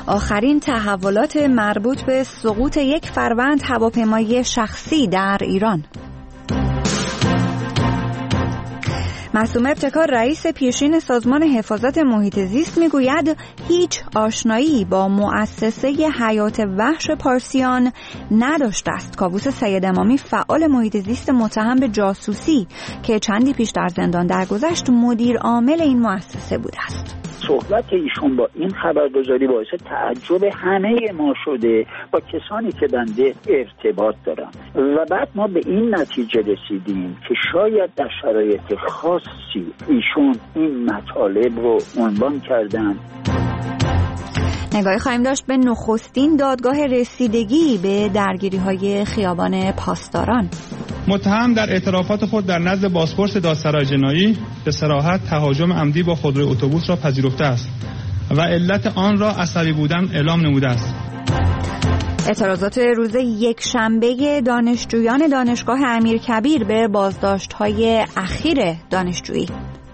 آخرین تحولات مربوط به سقوط یک فروند هواپیمای شخصی در ایران. معصومه ابتکار رئیس پیشین سازمان حفاظت محیط زیست میگوید هیچ آشنایی با مؤسسه حیات وحش پارسیان نداشته است. کاووس سید امامی فعال محیط زیست متهم به جاسوسی که چندی پیش در زندان درگذشت مدیر عامل این مؤسسه بوده است. صحبت ایشون با این خبرگزاری باعث تعجب همه ما شده، با کسانی که بنده ارتباط دارم، و بعد ما به این نتیجه رسیدیم که شاید در شرایط خاصی ایشون این مطالب رو عنوان کردن. نگاهی خواهیم داشت به نخستین دادگاه رسیدگی به درگیری‌های خیابان پاسداران. متهم در اعترافات خود در نزد بازپرس دادسرای جنایی به صراحت تهاجم عمدی با خودروی اتوبوس را پذیرفته است و علت آن را عصبی بودن اعلام نموده است. اعتراضات روز یکشنبه دانشجویان دانشگاه امیرکبیر به بازداشت‌های اخیر دانشجویی.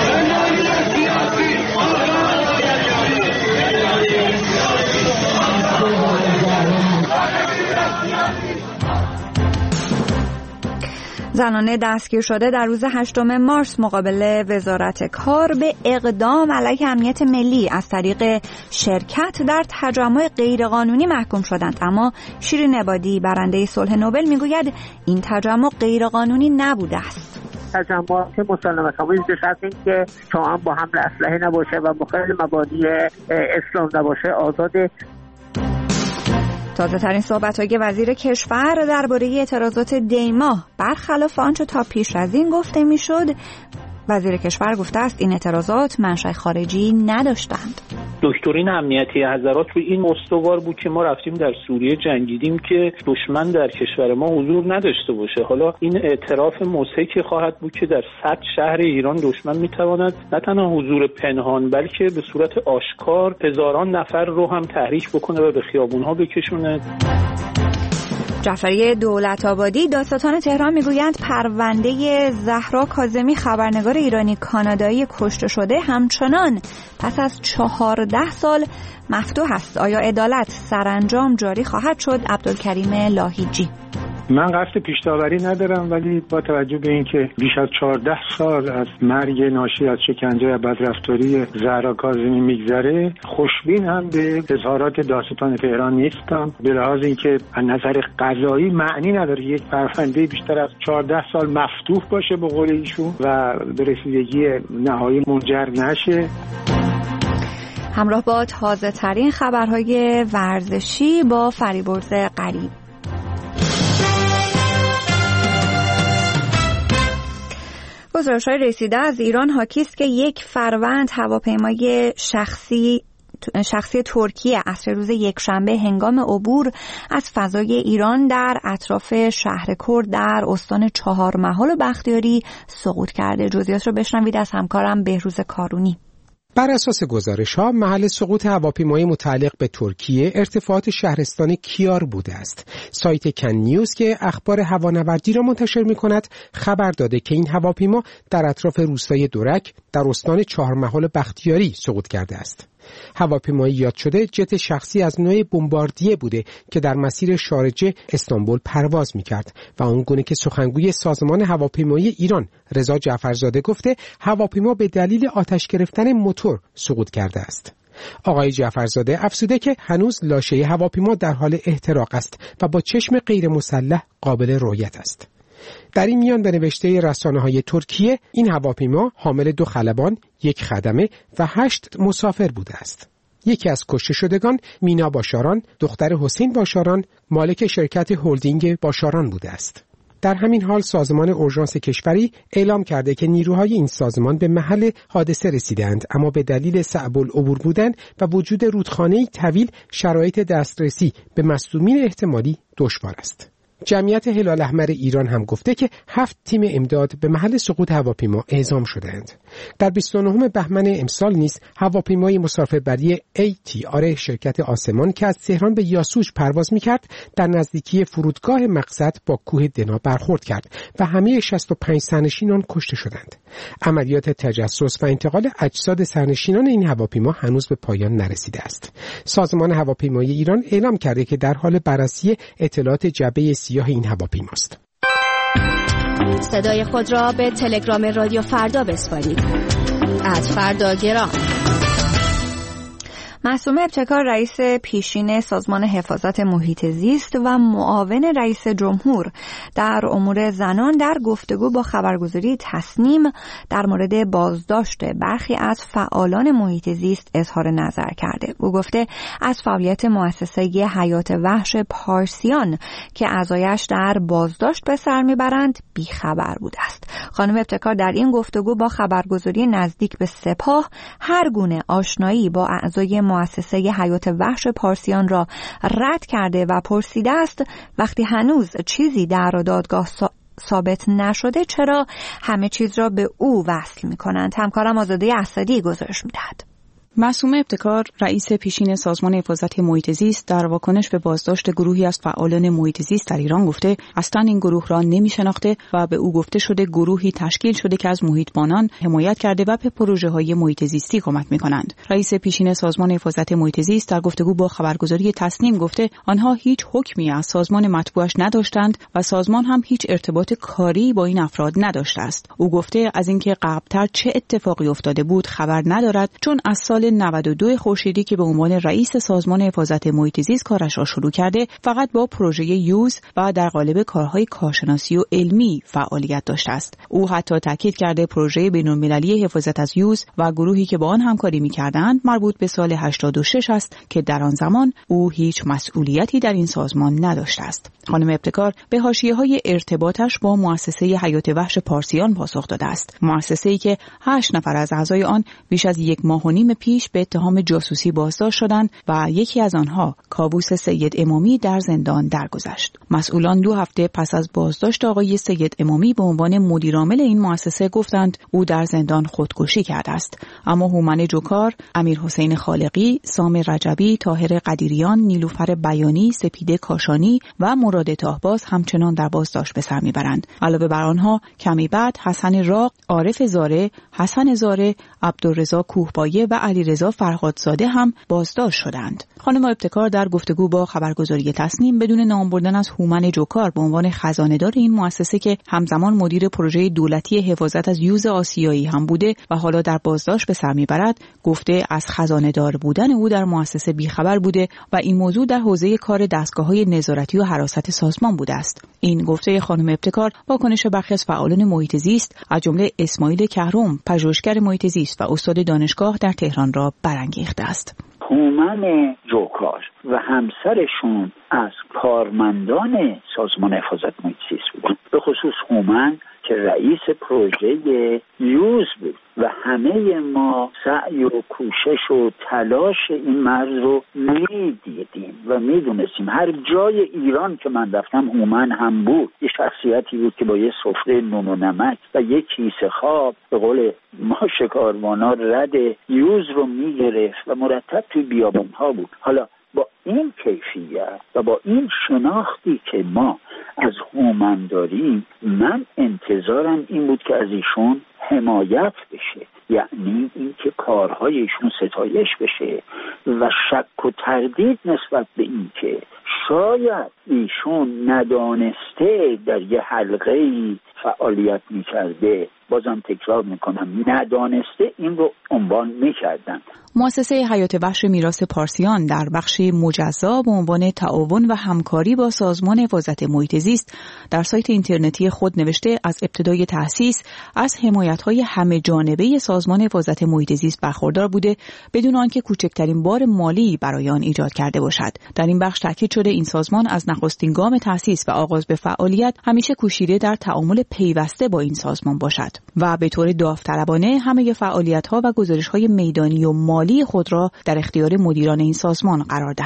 زنان دستگیر شده در روز 8 مارس مقابل وزارت کار به اقدام علیه امنیت ملی از طریق شرکت در تجمع غیرقانونی محکوم شدند، اما شیرین عبادی برنده صلح نوبل میگوید این تجمع غیرقانونی نبوده است. تجمعات مسالمت آمیز به شرط اینکه توأم با حمل اسلحه نباشه و مخالف مبادی اسلام نباشه آزاده. تازه ترین صحبت‌های وزیر کشور درباره اعتراضات دیما برخلاف آنچه تا پیش از این گفته میشد، وزیر کشور گفته است این اعتراضات منشأ خارجی نداشتند. دکترین امنیتی حضرات روی این استوار بود که ما رفتیم در سوریه جنگیدیم که دشمن در کشور ما حضور نداشته باشه. حالا این اعتراف مضحکی خواهد بود که در 100 شهر ایران دشمن میتواند نه تنها حضور پنهان بلکه به صورت آشکار هزاران نفر رو هم تحریک بکنه و به خیابونها بکشونه. جعفری دولت‌آبادی دادستان تهران میگویند پرونده زهرا کاظمی خبرنگار ایرانی کانادایی کشته شده همچنان پس از 14 سال مفتوح است. آیا عدالت سرانجام جاری خواهد شد؟ عبدالکریم لاهیجی: من قصد پیش‌داوری ندارم، ولی با توجه به اینکه بیش از 14 سال از مرگ ناشی از شکنجه و بدرفتاری زهرا کاظمی میگذره، خوشبین هم به اظهارات دادستان تهران نیستم، به لحاظ اینکه از نظر قضایی معنی نداره یک پرونده بیشتر از 14 سال مفتوح باشه به قول ایشون و به رسیدگی نهایی منجر نشه. همراه با تازه ترین خبرهای ورزشی با فریبرز غریب. گزارش‌های رسیده از ایران حاکی است که یک فروند هواپیمای شخصی ترکیه عصر روز یکشنبه هنگام عبور از فضای ایران در اطراف شهر کرد در استان چهارمحال و بختیاری سقوط کرده. جزئیات رو بشنوید از همکارم بهروز کارونی. بر اساس گزارش‌ها محل سقوط هواپیمای متعلق به ترکیه ارتفاعات شهرستان کیار بوده است. سایت کن نیوز که اخبار هوانوردی را منتشر می‌کند خبر داده که این هواپیما در اطراف روستای دورک در استان چهارمحال بختیاری سقوط کرده است. هواپیمای یاد شده جت شخصی از نوع بمباردیه بوده که در مسیر شارجه استانبول پرواز می‌کرد و آنگونه که سخنگوی سازمان هواپیمایی ایران رضا جعفرزاده گفته هواپیما به دلیل آتش گرفتن موتور سقوط کرده است. آقای جعفرزاده افزوده که هنوز لاشه هواپیما در حال احتراق است و با چشم غیر مسلح قابل رؤیت است. در این میان به نوشته رسانه‌های ترکیه این هواپیما حامل 2 خلبان، 1 خدمه و 8 مسافر بوده است. یکی از کشته شدگان مینا باشاران، دختر حسین باشاران، مالک شرکت هلدینگ باشاران بوده است. در همین حال سازمان اورژانس کشوری اعلام کرده که نیروهای این سازمان به محل حادثه رسیدند، اما به دلیل صعب العبور بودن و وجود رودخانه‌ای طویل شرایط دسترسی به مصدومین احتمالی دشوار است. جمعیت هلال احمر ایران هم گفته که 7 تیم امداد به محل سقوط هواپیما اعزام شدند. در 29 بهمن امسال نیز هواپیمای مسافربری ATR شرکت آسمان که از تهران به یاسوج پرواز می‌کرد در نزدیکی فرودگاه مقصد با کوه دنا برخورد کرد و همه 65 سرنشینان کشته شدند. عملیات تجسس و انتقال اجساد سرنشینان این هواپیما هنوز به پایان نرسیده است. سازمان هواپیمایی ایران اعلام کرده که در حال بررسی اطلاعات جعبه سیاه این هواپیماست. صدای خود را به تلگرام رادیو فردا بسپارید. @فرداگرام. معصومه ابتکار رئیس پیشین سازمان حفاظت محیط زیست و معاون رئیس جمهور در امور زنان در گفتگو با خبرگزاری تصنیم در مورد بازداشت برخی از فعالان محیط زیست اظهار نظر کرده. او گفته از فعالیت مؤسسه حیات وحش پارسیان که اعضایش در بازداشت به سر میبرند بیخبر بوده است. خانم ابتکار در این گفتگو با خبرگزاری نزدیک به سپاه هر گونه آشنایی با اعضای مؤسسه حیات وحش پارسیان را رد کرده و پرسیده است وقتی هنوز چیزی در دادگاه ثابت نشده چرا همه چیز را به او وصل می‌کنند. همکارم آزاده اسدی گزارش می‌دهد. معصومه ابتکار رئیس پیشین سازمان حفاظت محیط زیست در واکنش به بازداشت گروهی از فعالان محیط زیست در ایران گفته اصلا این گروه را نمی‌شناخته و به او گفته شده گروهی تشکیل شده که از محیطبانان حمایت کرده و به پروژه‌های محیط زیستی کمک می‌کنند. رئیس پیشین سازمان حفاظت محیط زیست در گفتگو با خبرگزاری تصنیم گفته آنها هیچ حکمی از سازمان مطبوعش نداشتند و سازمان هم هیچ ارتباط کاری با این افراد نداشته است. او گفته از اینکه قبل‌تر چه اتفاقی افتاده بود خبر ندارد چون از سال 92 خورشیدی که به عنوان رئیس سازمان حفاظت محیط زیست کارش را شروع کرده فقط با پروژه یوز و در قالب کارهای کارشناسی و علمی فعالیت داشته است. او حتی تاکید کرده پروژه بین‌المللی حفاظت از یوز و گروهی که با آن همکاری می‌کردند مربوط به سال 86 است که در آن زمان او هیچ مسئولیتی در این سازمان نداشته است. خانم ابتکار به حاشیه‌های ارتباطش با مؤسسه حیات وحش پارسیان پاسخ داده است. مؤسسه‌ای که 8 نفر از اعضای آن بیش از 1 ماه و نیم پیش به اتهام جاسوسی بازداشت شدند و یکی از آنها کاووس سید امامی در زندان درگذشت. مسئولان 2 هفته پس از بازداشت آقای سید امامی به عنوان مدیرعامل این مؤسسه گفتند او در زندان خودکشی کرده است. اما هومن جوکار، امیرحسین خالقی، سام رجبی، طاهر قدیریان، نیلوفر بیانی، سپیده کاشانی و مراد طاهباز همچنان در بازداشت به سر میبرند. علاوه بر آنها کمی بعد حسن راق، عارف زاره، حسن زاره، عبدالرضا کوهبایه و علیرضا فرهادزاده هم بازداشت شدند. خانم ابتکار در گفتگو با خبرگزاری تصنیم بدون نام بردن از هومن جوکار به عنوان خزانه‌دار این مؤسسه که همزمان مدیر پروژه دولتی حفاظت از یوز آسیایی هم بوده و حالا در بازداشت به سر میبرد گفته از خزانه‌دار بودن او در مؤسسه بیخبر بوده و این موضوع در حوزه کار دستگاه‌های نظارتی و حراست سازمان بوده است. این گفته خانم ابتکار واکنش برخی از فعالان محیط زیست از جمله اسماعیل کهرم پژوهشگر محیط زیست و استاد دانشگاه در تهران را برانگیخته است. هومن جوکار و همسرشون از کارمندان سازمان حفاظت محیط زیست بودن، به خصوص هومن که رئیس پروژه یوز بود و همه ما سعی و کوشش و تلاش این مرز رو میدیدیم و میدونستیم. هر جای ایران که من رفتم هومن هم بود، یه شخصیتی بود که با یه سفره نون و نمک و یک کیسه خواب به قول ما شکاروانا رد یوز رو میگرفت و مرتب توی بیابان‌ها بود. حالا با این کیفیت و با این شناختی که ما از هومن داریم، من انتظارم این بود که از ایشون حمایت بشه، یعنی این که کارهای ایشون ستایش بشه و شک و تردید نسبت به این که شاید ایشون ندانسته در یه حلقه‌ای فعالیت می‌کرده، بازم تکرار میکنم ندانسته این رو عنوان میکردن. مؤسسه حیات وحش میراث پارسیان در بخش مجزا به عنوان تعاون و همکاری با سازمان حفاظت محیط زیست در سایت اینترنتی خود نوشته از ابتدای تأسیس از حمایت‌های همه جانبه سازمان حفاظت محیط زیست برخوردار بوده بدون آنکه کوچکترین بار مالی برای آن ایجاد کرده باشد. در این بخش تاکید شده این سازمان از نخستین گام تأسیس و آغاز به فعالیت همیشه کوشیده در تعامل پیوسته با این سازمان باشد و به طور داوطلبانه همه فعالیت‌ها و گزارش‌های میدانی و مالی خود را در اختیار مدیران این سازمان قرار دهد.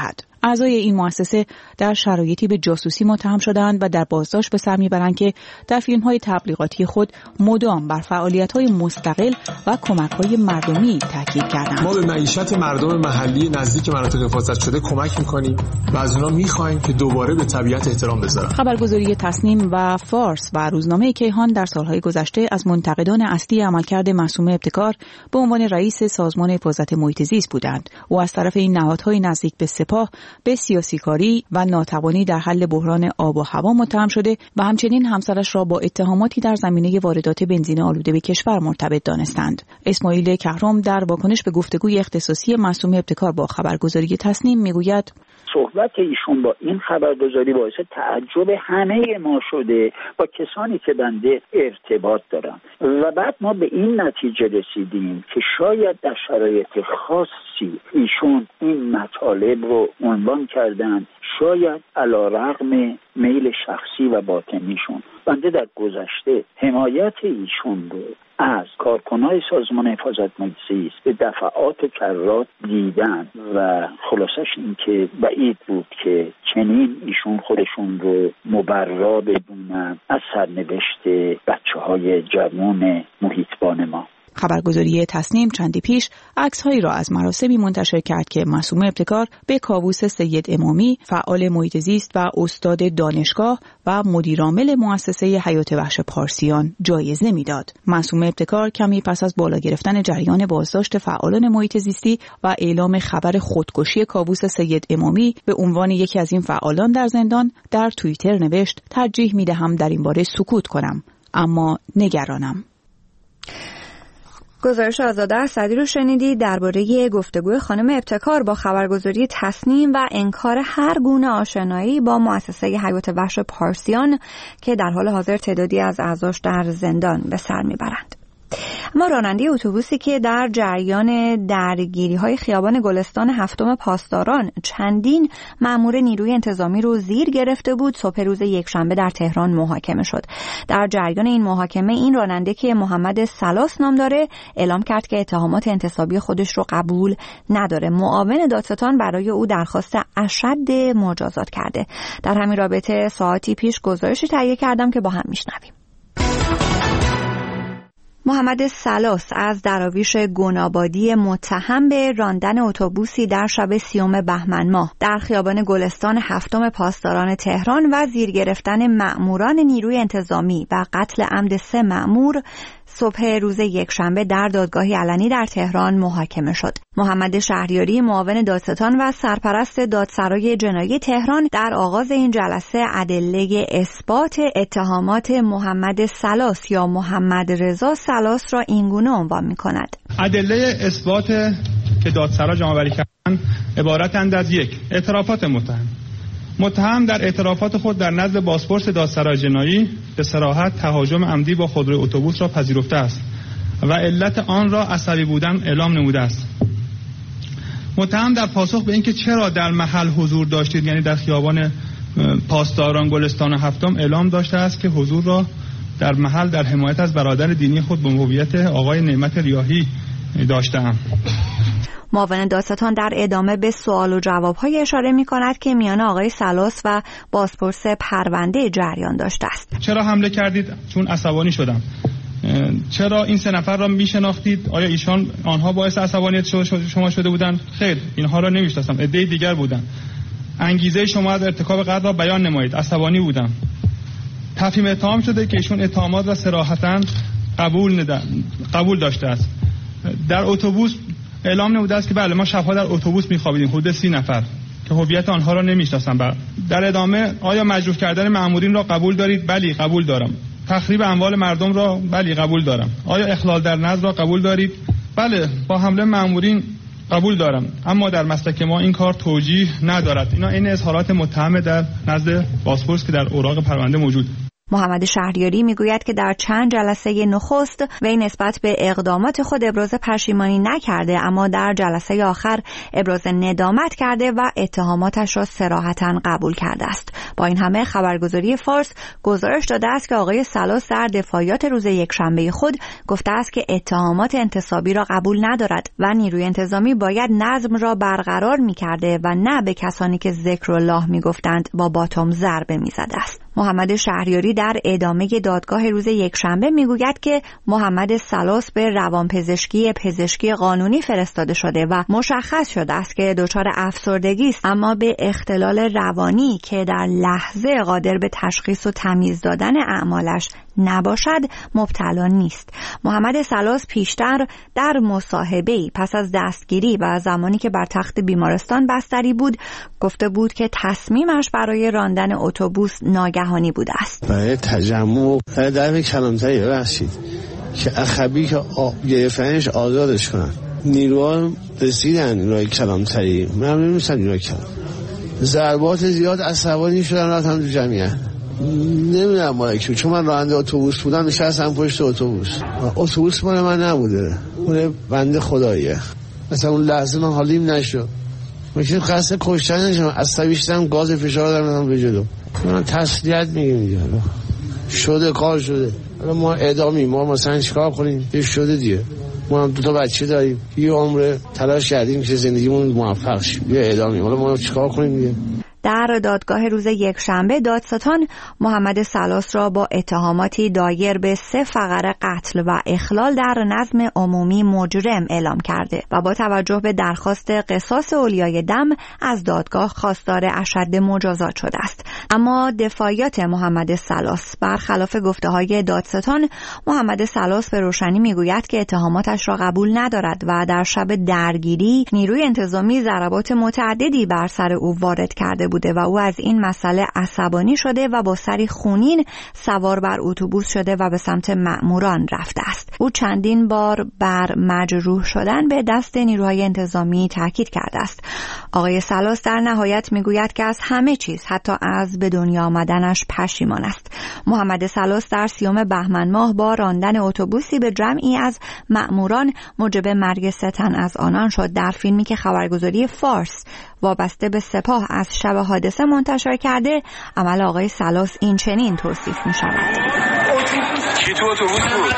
اعضای این مؤسسه در شرایطی به جاسوسی متهم شدند و در بازداشت به سر میبرند که در فیلم‌های تبلیغاتی خود مدام بر فعالیت‌های مستقل و کمک‌های مردمی تاکید کردند. ما به معیشت مردم محلی نزدیک مناطق حفاظت شده کمک می‌کنیم و از اونها می‌خوایم که دوباره به طبیعت احترام بذارن. خبرگزاری تصنیم و فارس و روزنامه کیهان در سالهای گذشته از منتقدان اصلی عملکرد معصومه ابتکار به عنوان رئیس سازمان حفاظت محیط زیست بودند. او از طرف این نهادهای نزدیک به سپاه به سیاسی‌کاری و ناتوانی در حل بحران آب و هوا متهم شده و همچنین همسرش را با اتهاماتی در زمینه واردات بنزین آلوده به کشور مرتبط دانستند. اسماعیل کهرم در واکنش به گفتگوی اختصاصی معصومه ابتکار با خبرگزاری تصنیم میگوید صحبت ایشون با این خبرگزاری باعث تعجب همه ما شده، با کسانی که بنده ارتباط دارم و بعد ما به این نتیجه رسیدیم که شاید در شرایط خاصی ایشون این مطالب رو عنوان کردن، شاید علیرغم میل شخصی و باطنیشون. بنده در گذشته حمایت ایشون رو از کارکنای سازمان حفاظت محیط زیست به دفعات و کرات دیدن و خلاصش این که بعید بود که چنین ایشون خودشون رو مبرا بدونن از سرنوشت بچه‌های جوان محیطبان ما. خبرگزاری تصنیم چندی پیش عکس‌هایی را از مراسمی منتشر کرد که معصومه ابتکار به کاووس سید امامی، فعال محیط زیست و استاد دانشگاه و مدیرعامل مؤسسه حیات وحش پارسیان جایزه میداد. معصومه ابتکار کمی پس از بالا گرفتن جریان بازداشت فعالان محیط زیستی و اعلام خبر خودکشی کاووس سید امامی به عنوان یکی از این فعالان در زندان در توییتر نوشت: ترجیح میدهم در این باره سکوت کنم، اما نگرانم. گزارش آزاده اسدی رو شنیدید درباره گفتگوی خانم ابتکار با خبرگزاری تصنیم و انکار هر گونه آشنایی با مؤسسه حیات وحش پارسیان که در حال حاضر تعدادی از اعضاش در زندان به سر میبرند. اما راننده اتوبوسی که در جریان درگیری‌های خیابان گلستان هفتم پاسداران چندین مأمور نیروی انتظامی رو زیر گرفته بود، صبح روز یکشنبه در تهران محاکمه شد. در جریان این محاکمه این راننده که محمد سلاس نام داره اعلام کرد که اتهامات انتصابی خودش رو قبول نداره. معاون دادستان برای او درخواست اشد مجازات کرده. در همین رابطه ساعتی پیش گزارشی تهیه کردم که با هم میشنویم. محمد سلاس از دراویش گنابادی متهم به راندن اتوبوسی در شب 30 بهمن ماه در خیابان گلستان هفتم پاسداران تهران و زیر گرفتن مأموران نیروی انتظامی و قتل عمد 3 مأمور صبح روز یکشنبه در دادگاهی علنی در تهران محاکمه شد. محمد شهریاری معاون دادستان و سرپرست دادسرای جنایی تهران در آغاز این جلسه ادله اثبات اتهامات محمد سلاس یا محمد رضا سلاس را اینگونه عنوان می‌کند. ادله اثبات که دادسرا جمع‌آوری کردند عبارتند از 1. اعترافات متهم در اعترافات خود در نزد بازپرس دادسرای جنایی به صراحت تهاجم عمدی با خودروی اتوبوس را پذیرفته است و علت آن را عصبی بودن اعلام نموده است. متهم در پاسخ به اینکه چرا در محل حضور داشتید، یعنی در خیابان پاسداران گلستان هفتم، اعلام داشته است که حضور را در محل در حمایت از برادر دینی خود به هویت آقای نعمت ریاحی داشتم. معاون دادستان در ادامه به سوال و جواب‌های اشاره می‌کند که میان آقای سلاس و بازپرس پرونده جریان داشته است. چرا حمله کردید؟ چون عصبانی شدم. چرا این 3 نفر را میشناختید؟ آیا آنها باعث عصبانیت شما شده بودند؟ خیر، اینها را نمیشناسم، عده دیگر بودند. انگیزه شما از ارتکاب قتل را بیان نمایید. عصبانی بودم. تفهیم اتهام شده که ایشون اتهامات را صراحتاً قبول داشته است. در اتوبوس اعلام نموده است که بله، ما شبها در اتوبوس میخوابیدیم، حدود 30 نفر که هویت آنها را نمیشناسم. در ادامه آیا مجروح کردن مأمورین را قبول دارید؟ بله، قبول دارم. تخریب اموال مردم را بله قبول دارم. آیا اخلال در نظم را قبول دارید؟ بله، با حمله مأمورین قبول دارم، اما در مسلک ما این کار توجیه ندارد. اینا این اظهارات متهم در نزد بازپرس که در اوراق پرونده موجود. محمد شهریاری میگوید که در چند جلسه نخست وی نسبت به اقدامات خود ابراز پشیمانی نکرده، اما در جلسه آخر ابراز ندامت کرده و اتهاماتش را صراحتاً قبول کرده است. با این همه خبرگزاری فارس گزارش داده است که آقای سلاس در دفاعیات روز یکشنبه خود گفته است که اتهامات انتصابی را قبول ندارد و نیروی انتظامی باید نظم را برقرار می‌کرده و نه به کسانی که ذکر الله می‌گفتند با باتم ضربه می‌زده است. محمد شهریاری در ادامه دادگاه روز یکشنبه میگوید که محمد سلاس به روانپزشکی پزشکی قانونی فرستاده شده و مشخص شده است که دچار افسردگی است، اما به اختلال روانی که در لحظه قادر به تشخیص و تمیز دادن اعمالش نباشد مبتلا نیست. محمد سلاس پیشتر در مصاحبه‌ای پس از دستگیری و زمانی که بر تخت بیمارستان بستری بود گفته بود که تصمیمش برای راندن اتوبوس ناگهانی بوده است. برای تجمع در کلانتری ببخشید که اخبی که گرفتنش آزادش کنن، نیروها رسیدن نیروهای کلانتری، من نمی‌دونستم نیروهای کلانتری ضربات زیاد عصبانی شدن رفتن تو جمعیت. نمیدونم مالکی، چون من راننده اتوبوس بودم نشستم پشت اتوبوس مال من نبوده، اون بنده خداییه. مثلا اون لحظه من حالیم نشد، میشه قصد کشتن نشم، عصبی شدم، گاز فشار دادم به جلو. من تسلیت میگم شده کار شده، ما اعدامی، ما مثلا چیکار کنیم؟ یه شده دیگه، ما هم 2 بچه داریم، یه عمر تلاش کردیم که زندگیمون موفق شه، یه اعدامی، حالا ما چیکار کنیم دیگه؟ در دادگاه روز یکشنبه دادستان محمد سلاس را با اتهاماتی دایر به 3 فقره قتل و اخلال در نظم عمومی مجرم اعلام کرده و با توجه به درخواست قصاص اولیای دم از دادگاه خواستار اشد مجازات شده است. اما دفاعیات محمد سلاس برخلاف گفته‌های دادستان، محمد سلاس به روشنی میگوید که اتهاماتش را قبول ندارد و در شب درگیری نیروی انتظامی ضربات متعددی بر سر او وارد کرده بوده و او از این مسئله عصبانی شده و با سری خونین سوار بر اتوبوس شده و به سمت مأموران رفته است. او چندین بار بر مجروح شدن به دست نیروهای انتظامی تاکید کرده است. آقای سلاس در نهایت میگوید که از همه چیز، حتی از به دنیا آمدنش پشیمان است. محمد سلاس در 30 بهمن ماه با راندن اتوبوسی به جمعی از مأموران موجب مرگ 3 تن از آنان شد. در فیلمی که خبرگزاری فارس وابسته به سپاه از شب حادثه منتشر کرده، عمل آقای سلاس این چنین توصیف می شود. کی تو اتوبوس بود؟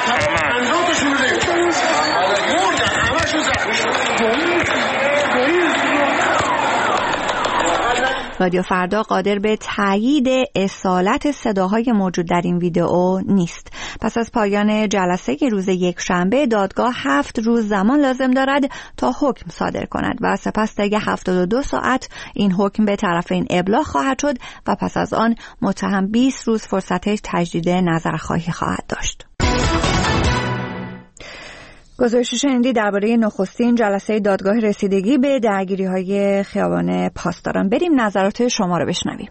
رادیو فردا قادر به تایید اصالت صداهای موجود در این ویدئو نیست. پس از پایان جلسه روز یکشنبه دادگاه 7 روز زمان لازم دارد تا حکم صادر کند و سپس طی 72 ساعت این حکم به طرفین ابلاغ خواهد شد و پس از آن متهم 20 روز فرصت تجدید نظرخواهی خواهد داشت. گزارش شنیدی درباره نخستین جلسه دادگاه رسیدگی به درگیری‌های خیابان پاسداران. بریم نظرات شما رو بشنویم.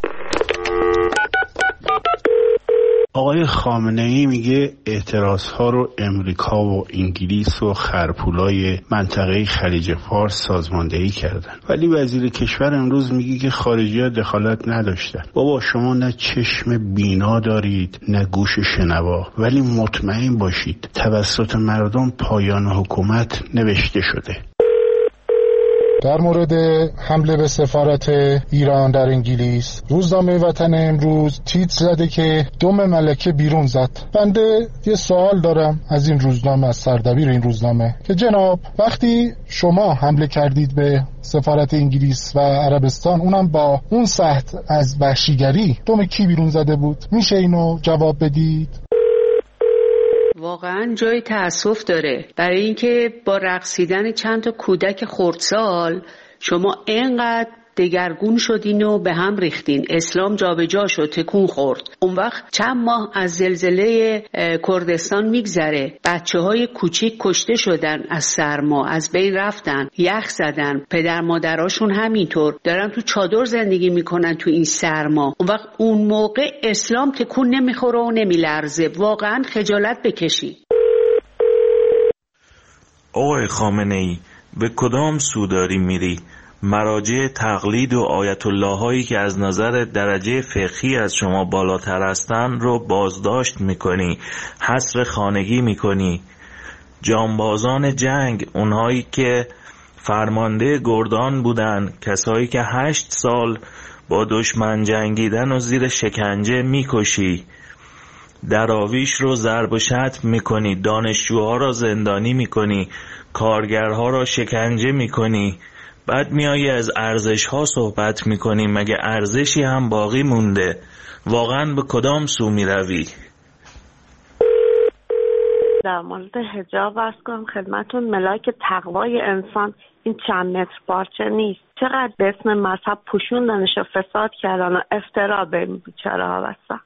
آقای خامنه‌ای میگه اعتراضها رو امریکا و انگلیس و خرپولای منطقه خلیج فارس سازماندهی کردن، ولی وزیر کشور امروز میگه که خارجی‌ها دخالت نداشتن. بابا شما نه چشم بینا دارید نه گوش شنوا، ولی مطمئن باشید توسط مردم پایان حکومت نوشته شده. در مورد حمله به سفارت ایران در انگلیس، روزنامه وطن امروز تیتر زده که دم ملکه بیرون زد. بنده یه سوال دارم از این روزنامه، از سردبیر این روزنامه، که جناب وقتی شما حمله کردید به سفارت انگلیس و عربستان، اونم با اون سطح از وحشیگری، دم کی بیرون زده بود؟ میشه اینو جواب بدید؟ واقعا جای تأسف داره برای اینکه با رقصیدن چند تا کودک خردسال شما اینقدر دگرگون شدین و به هم ریختین. اسلام جابجا شد، تکون خورد. اون وقت چند ماه از زلزله کردستان میگذره، بچه‌های کوچیک کشته شدن از سرما، از بین رفتن، یخ زدن، پدر مادراشون همینطور دارن تو چادر زندگی میکنن تو این سرما. اون وقت اون موقع اسلام تکون نمیخوره و نمیلرزه. واقعا خجالت بکشین. آقای خامنه‌ای، به کدام سو داری میری؟ مراجع تقلید و آیت الله هایی که از نظر درجه فقهی از شما بالاتر هستن رو بازداشت میکنی، حصر خانگی میکنی. جانبازان جنگ، اونهایی که فرمانده گردان بودن، کسایی که 8 سال با دشمن جنگیدن و زیر شکنجه میکشی، دراویش رو ضرب و شتم میکنی، دانشجوها را زندانی میکنی، کارگرها را شکنجه میکنی، بعد میایی از ارزش‌ها صحبت میکنی. مگه ارزشی هم باقی مونده؟ واقعا به کدام سو میروی؟ در مورد حجاب عرض کنم خدمتون، ملاک تقوای انسان این چند متر پارچه نیست. چقدر به اسم مذهب پوشوندنش و فساد کردن و افترا به این بیچاره‌ها بستن.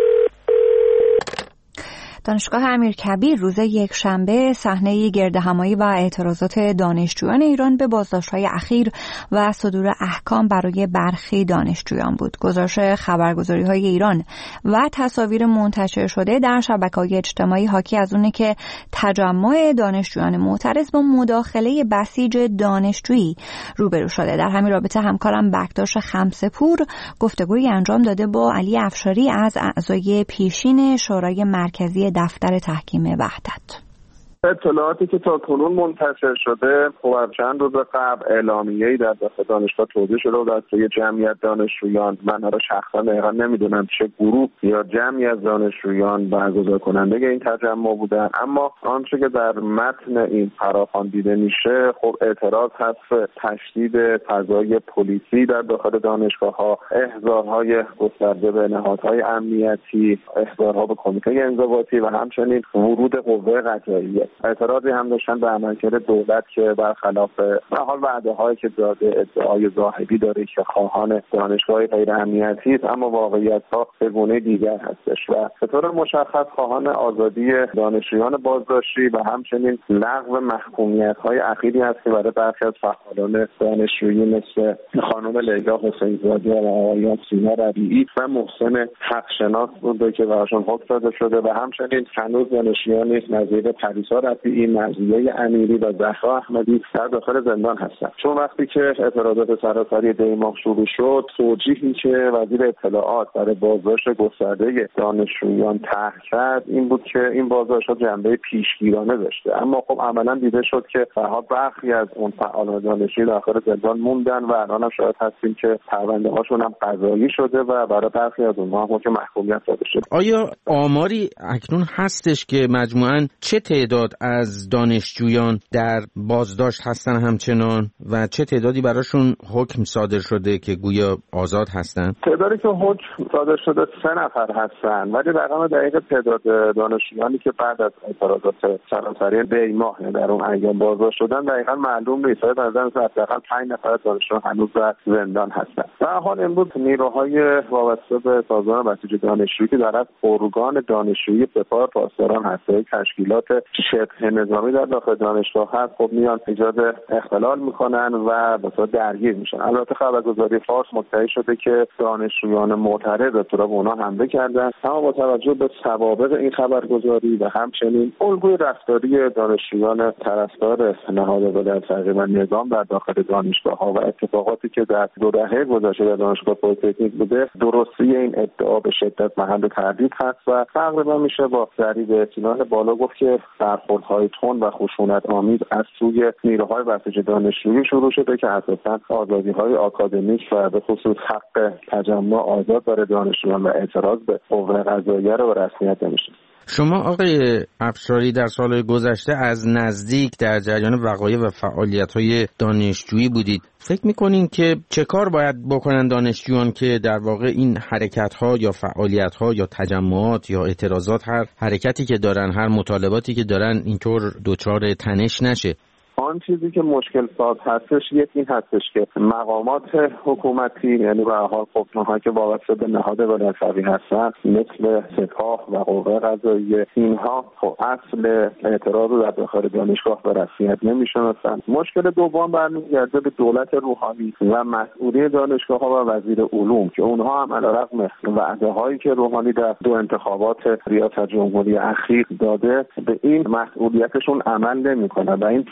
دانشگاه امیرکبیر روز یکشنبه صحنه گردهمایی و اعتراضات دانشجویان ایران به بازداشت‌های اخیر و صدور احکام برای برخی دانشجویان بود. گزارش خبرگزاری‌های ایران و تصاویر منتشر شده در شبکه‌های اجتماعی حاکی از اونه که تجمع دانشجویان معترض با مداخله بسیج دانشجویی روبرو شده. در همین رابطه همکارم بکتاش خمسه‌پور گفتگویی انجام داده با علی افشاری از اعضای پیشین شورای مرکزی دفتر تحکیم وحدت. اطلاعاتی که تا کنون منتشر شده، خب از چند روز قبل اعلامیه‌ای در داخل دانشگاه توضیح شده و در سوی جمعیت دانشجویان، من را شخصا دقیقا نمیدونم چه گروه یا جمعی از دانشجویان برگزار کننده این تجمع بودن، اما آنچه که در متن این فراخوان دیده میشه، خب اعتراض هست تشدید فضای پلیسی در داخل دانشگاه‌ها، احضارهای گسترده به نهادهای امنیتی، احضارها به کمیته انضباطی و همچنین ورود قوه قضاییه. اعتراضی هم داشتن به عملکرد دولت که برخلاف به حال وعده‌هایی که داده، ادعای ظاهری داره که خواهان دانشگاه غیر امنیتی است، اما واقعیت‌ها به گونه دیگر هستش و به طور مشخص خواهان آزادی دانشجویان بازداشتی و همچنین لغو محکومیت‌های اخیری است که برای برخی از فعالان دانشجویی مثل خانم لیلا حسین‌زاده و آقایان سینا ربیعی و محسن حقشناس بوده که براشون حکم داده شده و همچنین هنوز دانشجویانی نظیر پریسا رفیعی، مرضیه امیری و زهرا احمدی در داخل زندان هستند. چون وقتی که اعتراضات سراسری دی ماه شروع شد، توجیهی که وزیر اطلاعات برای بازداشت گسترده دانشجویان طرح کرد این بود که این بازداشت جنبه پیشگیرانه داشته، اما خب عملا دیده شد که برخی از اون فعالان دانشجویی داخل زندان موندن و الان هم شاهد هستیم که پرونده هاشون هم قضایی شده و برای برخی از اونها هم حکم محکومیت داده شده. آیا آماری اکنون هستش که مجموعاً چه تعداد از دانشجویان در بازداشت هستن همچنان و چه تعدادی براشون حکم صادر شده که گویا آزاد هستن؟ تعدادی که حکم صادر شده 3 نفر هستن، ولی رقم دقیق تعداد دانشجویانی که بعد از اعتراضات سراسری دی ماه در اون ایام بازداشت شدن دقیقاً معلوم نیست. در نظر حداقل 5 نفر دانشجو هنوز در زندان هستن. در حال امروز نیروهای وابسته به سازمان بسیج دانشجویی که در ارگان دانشجویی سپاه پاسداران هسته تشکیلات شبه نظامی در داخل دانشگاه هست، خب میان ایجاد اختلال میکنن و به صورت درگیر میشن. البته خبرگزاری فارس مدعی شده که دانشجویان معترض اطراف اونها حمله کردن، اما با توجه به سوابق این خبرگزاری و همچنین الگوی رفتاری دانشجویان طرفدار نهاد ولایت تقریبا نظام در داخل دانشگاه ها و اتفاقاتی که در 2 دهه گذشته در دانشگاه پلیتکنیک بوده، درستی این ادعا به شدت محل تردید هست و تقریبا میشه با ضریب اطمینان بالا گفت که برخوردهای تند و خشونت آمیز از سوی نیروهای بسیج دانشجویی شروع شده که اساساً آزادی‌های آکادمیک و به خصوص حق تجمع آزاد برای دانشجویان و اعتراض به قوه قضاییه رو به رسمیت نمیشه. شما آقای افشاری در سال گذشته از نزدیک در جریان وقایع و فعالیت‌های دانشجویی بودید. فکر می‌کنین که چه کار باید بکنن دانشجویان که در واقع این حرکت‌ها یا فعالیت‌ها یا تجمعات یا اعتراضات، هر حرکتی که دارن، هر مطالباتی که دارن، اینطور دچار تنش نشه؟ آن چیزی که مشکل ساز هستش این هستش که مقامات حکومتی، یعنی به هر حال اونها که وابسته به نهاد ولایت فقیه هستن مثل سپاه و قوه قضاییه، اینها خب اصل اعتراض رو در داخل دانشگاه به رسمیت نمیشناسن. مشکل دوم برمیگرده به دولت روحانی و مسئولی دانشگاه ها و وزیر علوم که اونها هم علیرغم وعده هایی که روحانی در 2 انتخابات ریاست جمهوری اخیر داده به این مسئولیتشون عمل نمیکنن و این فضای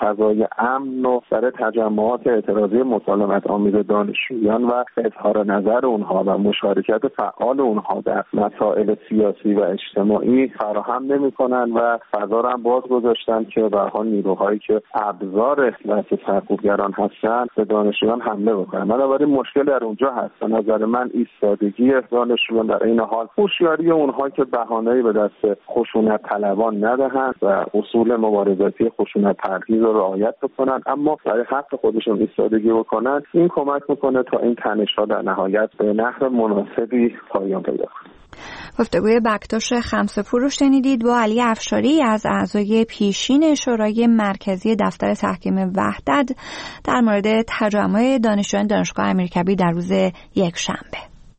فضای امن و برای تجمعات اعتراضی مسالمت آمیز دانشجویان و اظهار نظر اونها و مشارکت فعال اونها در مسائل سیاسی و اجتماعی فراهم نمی‌کنن و فضا را هم باز گذاشتن که به هر حال نیروهایی که ابزار اصلاح سرکوبگران هستن به دانشجویان حمله بکنن. بنابراین مشکل در اونجا هست. به نظر من ایستادگی دانشجویان در این حال، هوشیاری اونها که بهانه‌ای به دست خشونت طلبان ندهند و اصول مبارزاتی خشونت پرهیز رو رعایت بکنن، اما برای حق خودشون ایستادگی بکنن. این کمک میکنه تا این تنش‌ها در نهایت به نحو مناسبی پایان پیدا کنه. گفتگوی بکتاش خمسه‌پور رو شنیدید با علی افشاری از اعضای پیشین شورای مرکزی دفتر تحکیم وحدت در مورد تجمع دانشجویان دانشگاه امیرکبیر در روز یکشنبه.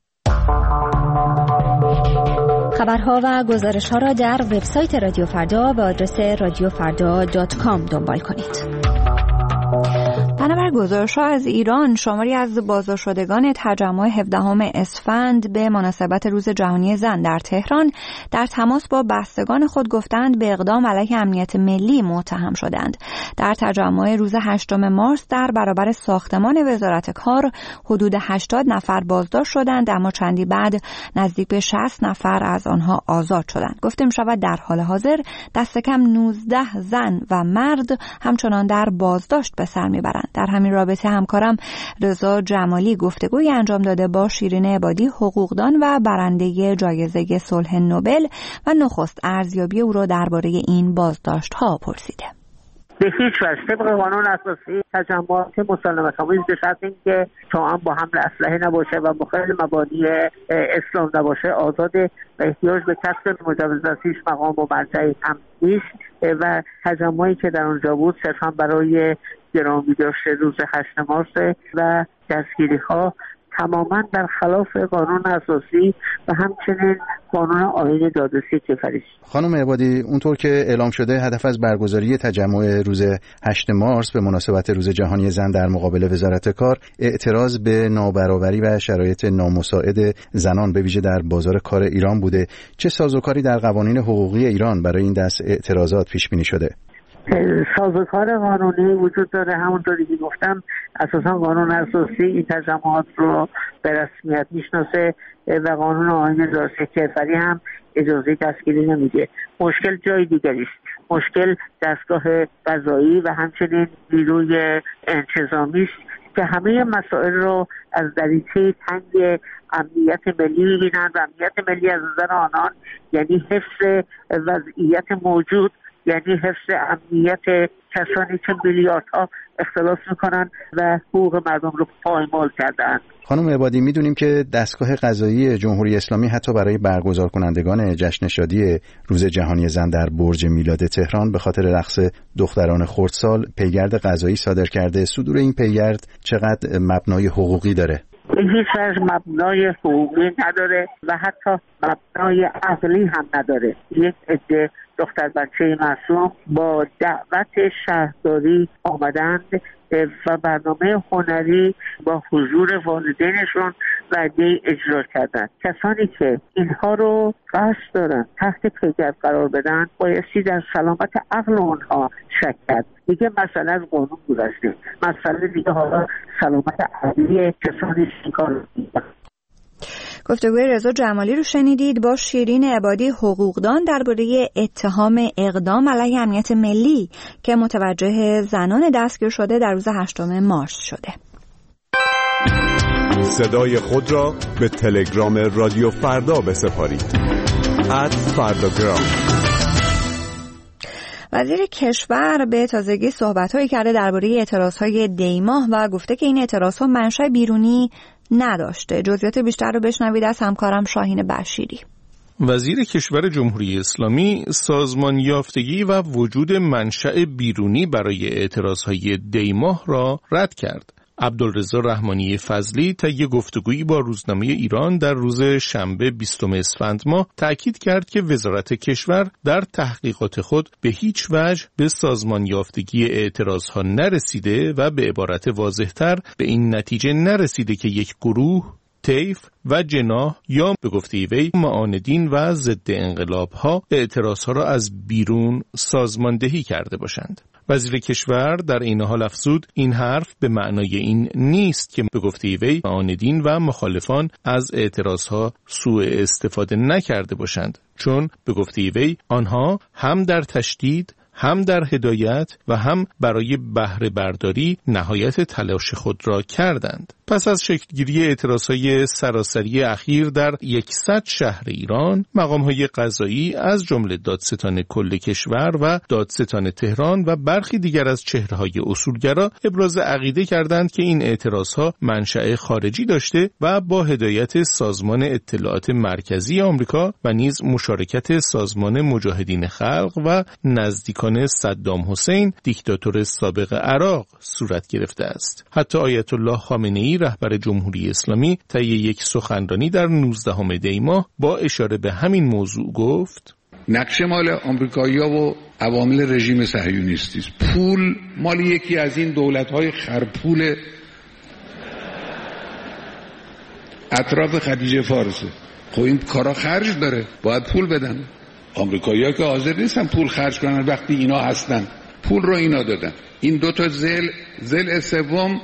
خبرها و گزارش‌ها را در وبسایت رادیو فردا به آدرس radiofarda.com دنبال کنید. بنابر گزارش‌ها از ایران، شماری از بازداشت‌شدگان تجمع 17 اسفند به مناسبت روز جهانی زن در تهران در تماس با بستگان خود گفتند به اقدام علیه امنیت ملی متهم شدند. در تجمع روز 8 مارس در برابر ساختمان وزارت کار حدود 80 نفر بازداشت شدند، اما چندی بعد نزدیک به 60 نفر از آنها آزاد شدند. گفته می‌شود در حال حاضر دست کم 19 زن و مرد همچنان در بازداشت به سر می‌برند. در همین رابطه همکارم رضا جمالی گفتگویی انجام داده با شیرین عبادی، حقوقدان و برنده جایزه صلح نوبل، و نخست ارزیابی او را درباره این بازداشت‌ها پرسیده. به هیچ وجه طبق قانون اساسی تجمعات مسالمت آمیز به شرط اینکه توأم با حمل اسلحه نباشه و مخالف مبانی اسلام نباشه آزاده و احتیاج به کسب مجوز از هیچ مقام و مرجعی هم نیست و تجمعی که در اونجا بود صرفا برای گرامی داشته روز 8 مارس و دستگیری‌ها تماما در خلاف قانون اساسی و همچنین قانون آیین دادرسی کیفری. خانم عبادی، اونطور که اعلام شده هدف از برگزاری تجمع روز 8 مارس به مناسبت روز جهانی زن در مقابل وزارت کار اعتراض به نابرابری و شرایط نامساعد زنان به ویژه در بازار کار ایران بوده. چه سازوکاری در قوانین حقوقی ایران برای این دست اعتراضات پیش بینی شده؟ سازوکار قانونی وجود داره. همونطوری که گفتم اساسا قانون اساسی این تجمعات رو به رسمیت میشناسه و قانون آیین دادرسی کیفری هم اجازه دستگیری نمیده. مشکل جای دیگری است. مشکل دستگاه قضایی و همچنین نیروی انتظامی است که همه مسائل رو از دریچه تنگ امنیت ملی میبینن و امنیت ملی از نظر آنان یعنی حفظ وضعیت موجود، یعنی حفظ امنیت کسانی که میلیاردها اختلاس میکنن و حقوق مردم رو پایمال کردن. خانم عبادی، میدونیم که دستگاه قضایی جمهوری اسلامی حتی برای برگزار کنندگان جشن شادی روز جهانی زن در برج میلاد تهران به خاطر رقص دختران خردسال پیگرد قضایی صادر کرده. صدور این پیگرد چقدر مبنای حقوقی داره؟ هیچ از مبنای حقوقی نداره و حتی مبنای عقلی هم نداره. یک عده دختر بچه معصوم با دعوت شهرداری آمدند و برنامه هنری با حضور والدینشون وعده اجرا کردند. کسانی که اینها رو قصد دارن تحت پیگرد قرار بدن بایستی در سلامت عقل اونها شک کرد. دیگه مسئله از قانون گذشته، مسئله دیگه حالا سلامت عقلی کسانی که کار میکنن. گفتگوی رضا جمالی رو شنیدید با شیرین عبادی، حقوقدان، درباره اتهام اقدام علیه امنیت ملی که متوجه زنان دستگیر شده در روز 8 مارس شده. صدای خود را به تلگرام رادیو فردا بسپارید. @فرداگرام. وزیر کشور به تازگی صحبت‌هایی کرده درباره اعتراض‌های دی‌ماه و گفته که این اعتراض‌ها منشأ بیرونی نداشته. جزئیات بیشتر رو بشنوید از همکارم شاهین بشیری. وزیر کشور جمهوری اسلامی سازمان یافتگی و وجود منشأ بیرونی برای اعتراضهای دی‌ماه را رد کرد. عبدالرضا رحمانی فضلی طی گفتگویی با روزنامه ایران در روز شنبه 20 اسفند ماه تأکید کرد که وزارت کشور در تحقیقات خود به هیچ وجه به سازمان یافتگی اعتراضها نرسیده و به عبارت واضح‌تر به این نتیجه نرسیده که یک گروه، طیف و جناح یا به گفته وی معاندین و ضد انقلاب ها اعتراض ها را از بیرون سازماندهی کرده باشند. وزیر کشور در این حال افزود این حرف به معنای این نیست که به گفته وی معاندین و مخالفان از اعتراضها سوء استفاده نکرده باشند، چون به گفته وی آنها هم در تشدید، هم در هدایت و هم برای بهره برداری نهایت تلاش خود را کردند. پس از شکلگیری اعتراضهای سراسری اخیر در 100 شهر ایران، مقامهای قضایی از جمله دادستان کل کشور و دادستان تهران و برخی دیگر از چهره‌های اصولگرا ابراز عقیده کردند که این اعتراضها منشأ خارجی داشته و با هدایت سازمان اطلاعات مرکزی آمریکا و نیز مشارکت سازمان مجاهدین خلق و نزدیکان صدام حسین دیکتاتور سابق عراق صورت گرفته است. حتی آیت الله خامنه‌ای رهبر جمهوری اسلامی طی یک سخنرانی در 19 دی ماه با اشاره به همین موضوع گفت: نقش مال آمریکایی‌ها و عوامل رژیم صهیونیستی است. پول مال یکی از این دولت‌های خرپول اطراف خلیج فارسه. خب این کارا خرج داره، باید پول بدن. آمریکایی‌ها که حاضر نیستن پول خرج کنن وقتی اینا هستن. پول رو اینا دادن. این دو تا ضلع سوم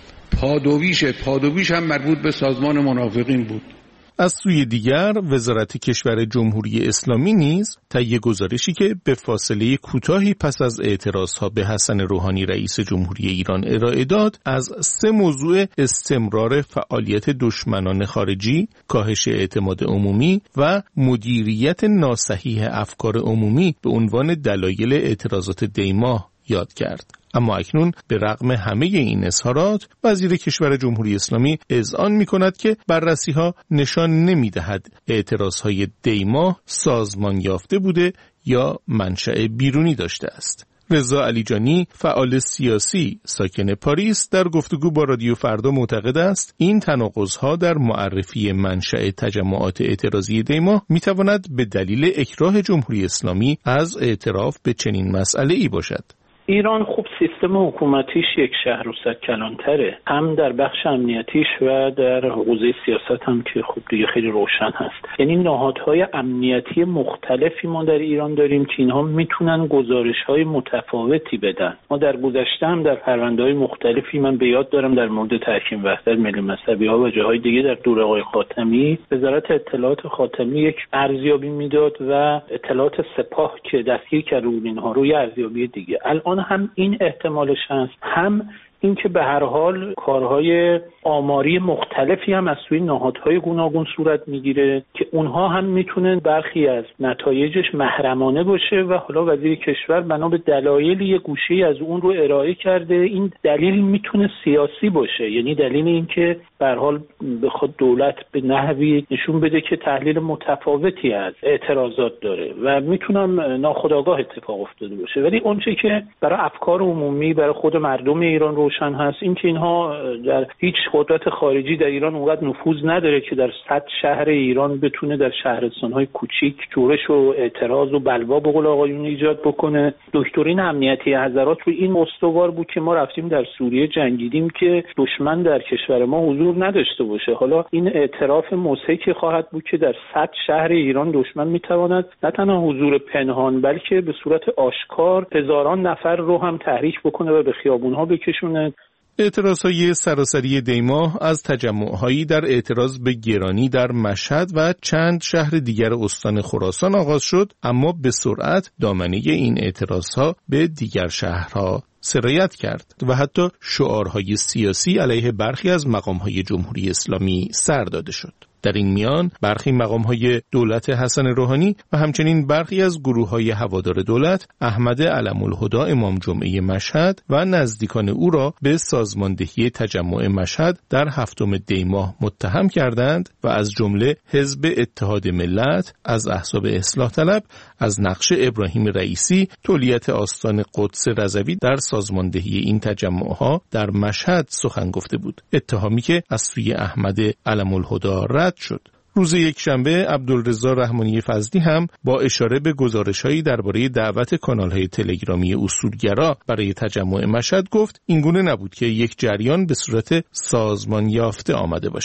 پادویش هم مربوط به سازمان منافقین بود. از سوی دیگر وزارت کشور جمهوری اسلامی نیز طی گزارشی که به فاصله کوتاهی پس از اعتراضها به حسن روحانی رئیس جمهوری ایران ارائه داد، از 3 موضوع استمرار فعالیت دشمنان خارجی، کاهش اعتماد عمومی و مدیریت ناصحیح افکار عمومی به عنوان دلایل اعتراضات دی ماه یاد کرد. اما اکنون به رغم همه این اظهارات، وزیر کشور جمهوری اسلامی اذعان می‌کند که بررسی‌ها نشان نمی‌دهد اعتراض‌های دی ماه سازمان یافته بوده یا منشأ بیرونی داشته است. رضا علیجانی، فعال سیاسی ساکن پاریس، در گفتگو با رادیو فردا معتقد است این تناقض‌ها در معرفی منشأ تجمعات اعتراضی دی ماه می‌تواند به دلیل اکراه جمهوری اسلامی از اعتراف به چنین مسئله‌ای باشد. ایران خوب سیستم حکومتیش یک شهر و صد کلانتره، هم در بخش امنیتیش و در حوزه سیاست هم که خوب دیگه خیلی روشن هست. یعنی نهادهای امنیتی مختلفی ما در ایران داریم که اینها میتونن گزارش‌های متفاوتی بدن. ما در گذشته هم در پرونده‌های مختلفی، من به یاد دارم در مورد تحکیم وحدت ملی مذهبی‌ها و جاهای دیگه در دوره آقای خاتمی، وزارت اطلاعات خاتمی یک ارزیابی میداد و اطلاعات سپاه که دستگیر کرده بود اینها رو یه ارزیابی دیگه. الان هم این احتمالش هست، هم این که به هر حال کارهای آماری مختلفی هم از سوی نهادهای گوناگون صورت میگیره که اونها هم میتونن برخی از نتایجش محرمانه باشه و حالا وزیر کشور بنا به دلایل یه گوشه از اون رو ارائه کرده. این دلیل میتونه سیاسی باشه، یعنی دلیل این که به هر حال بخواد دولت به نحوی نشون بده که تحلیل متفاوتی از اعتراضات داره و میتونم ناخودآگاه اتفاق افتاده باشه. ولی اونچه که برای افکار عمومی، برای خود مردم ایران روشن هست، این که اینها در هیچ قدرت خارجی در ایران اونقدر نفوذ نداره که در 100 شهر ایران بتونه در شهرستان‌های کوچیک جورش و اعتراض و بلوا به قول آقایون ایجاد بکنه. دکترین امنیتی حضرات رو این استوار بود که ما رفتیم در سوریه جنگیدیم که دشمن در کشور ما حضور نداشته باشه. حالا این اعتراف موثقی خواهد بود که در 100 شهر ایران دشمن میتواند نه تنها حضور پنهان بلکه به صورت آشکار هزاران نفر رو هم تحریک بکنه و به خیابون‌ها بکشونه. اعتراضهای سراسری دی ماه از تجمع‌هایی در اعتراض به گرانی در مشهد و چند شهر دیگر استان خراسان آغاز شد، اما به سرعت دامنه این اعتراضها به دیگر شهرها سرایت کرد و حتی شعارهای سیاسی علیه برخی از مقام‌های جمهوری اسلامی سر داده شد. در این میان برخی مقام‌های دولت حسن روحانی و همچنین برخی از گروه‌های هوادار دولت احمد علم‌الهدی امام جمعه مشهد و نزدیکان او را به سازماندهی تجمع مشهد در 7 دی ماه متهم کردند و از جمله حزب اتحاد ملت از احزاب اصلاح طلب از نقش ابراهیم رئیسی تولیت آستان قدس رضوی در سازماندهی این تجمع‌ها در مشهد سخن گفته بود، اتهامی که از سوی احمد علم‌الهدی رد شد. روز یکشنبه عبدالرضا رحمانی فضلی هم با اشاره به گزارش‌هایی درباره دعوت کانال‌های تلگرامی اصولگرا برای تجمع مشهد گفت اینگونه نبود که یک جریان به صورت سازمان یافته آمده باشد.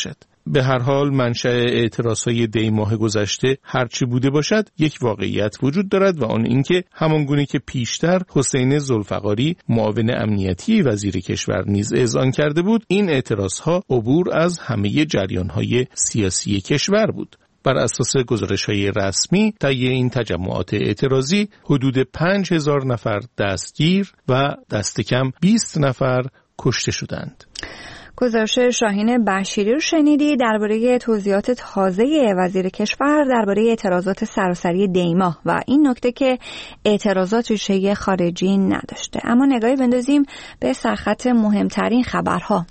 به هر حال منشأ اعتراضهای دی ماه گذشته هرچی بوده باشد، یک واقعیت وجود دارد و آن اینکه همانگونه که پیشتر حسین ذوالفقاری معاون امنیتی وزیر کشور نیز اذعان کرده بود، این اعتراضها عبور از همه جریانهای سیاسی کشور بود. بر اساس گزارش‌های رسمی طی این تجمعات اعتراضی حدود 5000 نفر دستگیر و دست کم 20 نفر کشته شدند. گزارش شاهین بشیری رو شنیدی درباره توضیحات تازه وزیر کشور درباره اعتراضات سراسری دیماه و این نکته که اعتراضات ریشه خارجی نداشته. اما نگاهی بندازیم به سرخط مهمترین خبرها.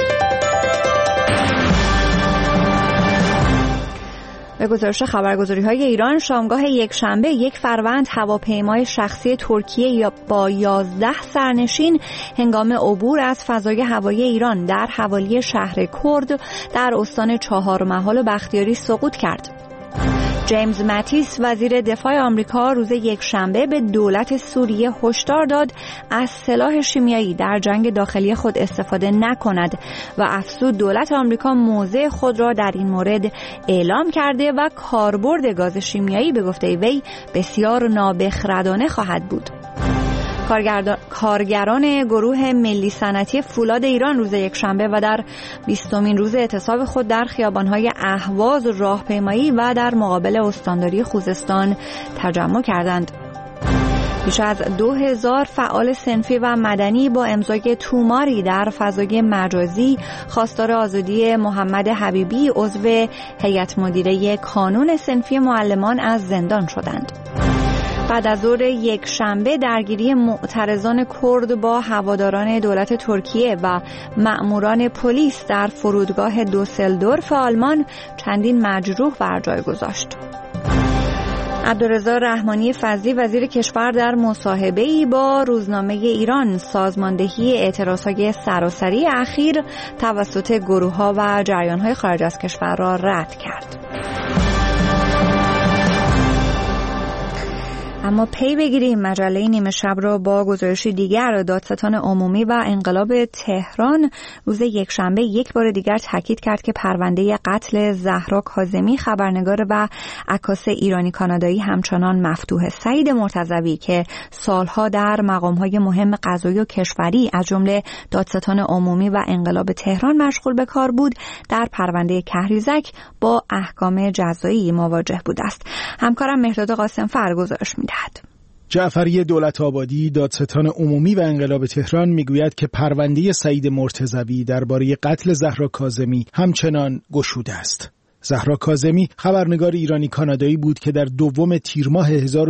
به گزارش خبرگزاری‌های ایران، شامگاه یکشنبه 1 فروند هواپیمای شخصی ترکیه با 11 سرنشین هنگام عبور از فضای هوایی ایران در حوالی شهر کرد در استان چهارمحال و بختیاری سقوط کرد. جیمز ماتیس وزیر دفاع آمریکا روز یکشنبه به دولت سوریه هشدار داد از سلاح شیمیایی در جنگ داخلی خود استفاده نکند و افزود دولت آمریکا موضع خود را در این مورد اعلام کرده و کاربرد گاز شیمیایی به گفته وی بسیار نابخردانه خواهد بود. کارگران گروه ملی صنعتی فولاد ایران روز یکشنبه و در 20مین روز اعتصاب خود در خیابان‌های اهواز راهپیمایی و در مقابل استانداری خوزستان تجمع کردند. بیش از 2000 فعال صنفی و مدنی با امضای توماری در فضای مجازی خواستار آزادی محمد حبیبی عضو هیئت مدیره کانون صنفی معلمان از زندان شدند. بعد از ظهر یکشنبه درگیری معترضان کرد با هواداران دولت ترکیه و مأموران پلیس در فرودگاه دوسلدورف آلمان چندین مجروح بر جای گذاشت. عبدالرضا رحمانی فضلی وزیر کشور در مصاحبه‌ای با روزنامه ایران سازماندهی اعتراضهای سراسری اخیر توسط گروه‌ها و جریان‌های خارج از کشور را رد کرد. اما پی بگیریم مجله نیمه شب را با گزارشی دیگر. دادستان عمومی و انقلاب تهران روز یکشنبه یک بار دیگر تاکید کرد که پرونده قتل زهرا کاظمی خبرنگار و عکاس ایرانی کانادایی همچنان مفتوحه. سعید مرتضوی که سالها در مقام‌های مهم قضایی و کشوری از جمله دادستان عمومی و انقلاب تهران مشغول به کار بود، در پرونده کهریزک با احکام جزایی مواجه بوده است. همکارم مهرداد قاسمفر گزارش می‌دهد. جعفری دولت‌آبادی دادستان عمومی و انقلاب تهران میگوید که پرونده سعید مرتضوی درباره قتل زهرا کاظمی همچنان گشوده است. زهرا کاظمی خبرنگار ایرانی کانادایی بود که در 2 تیر ماه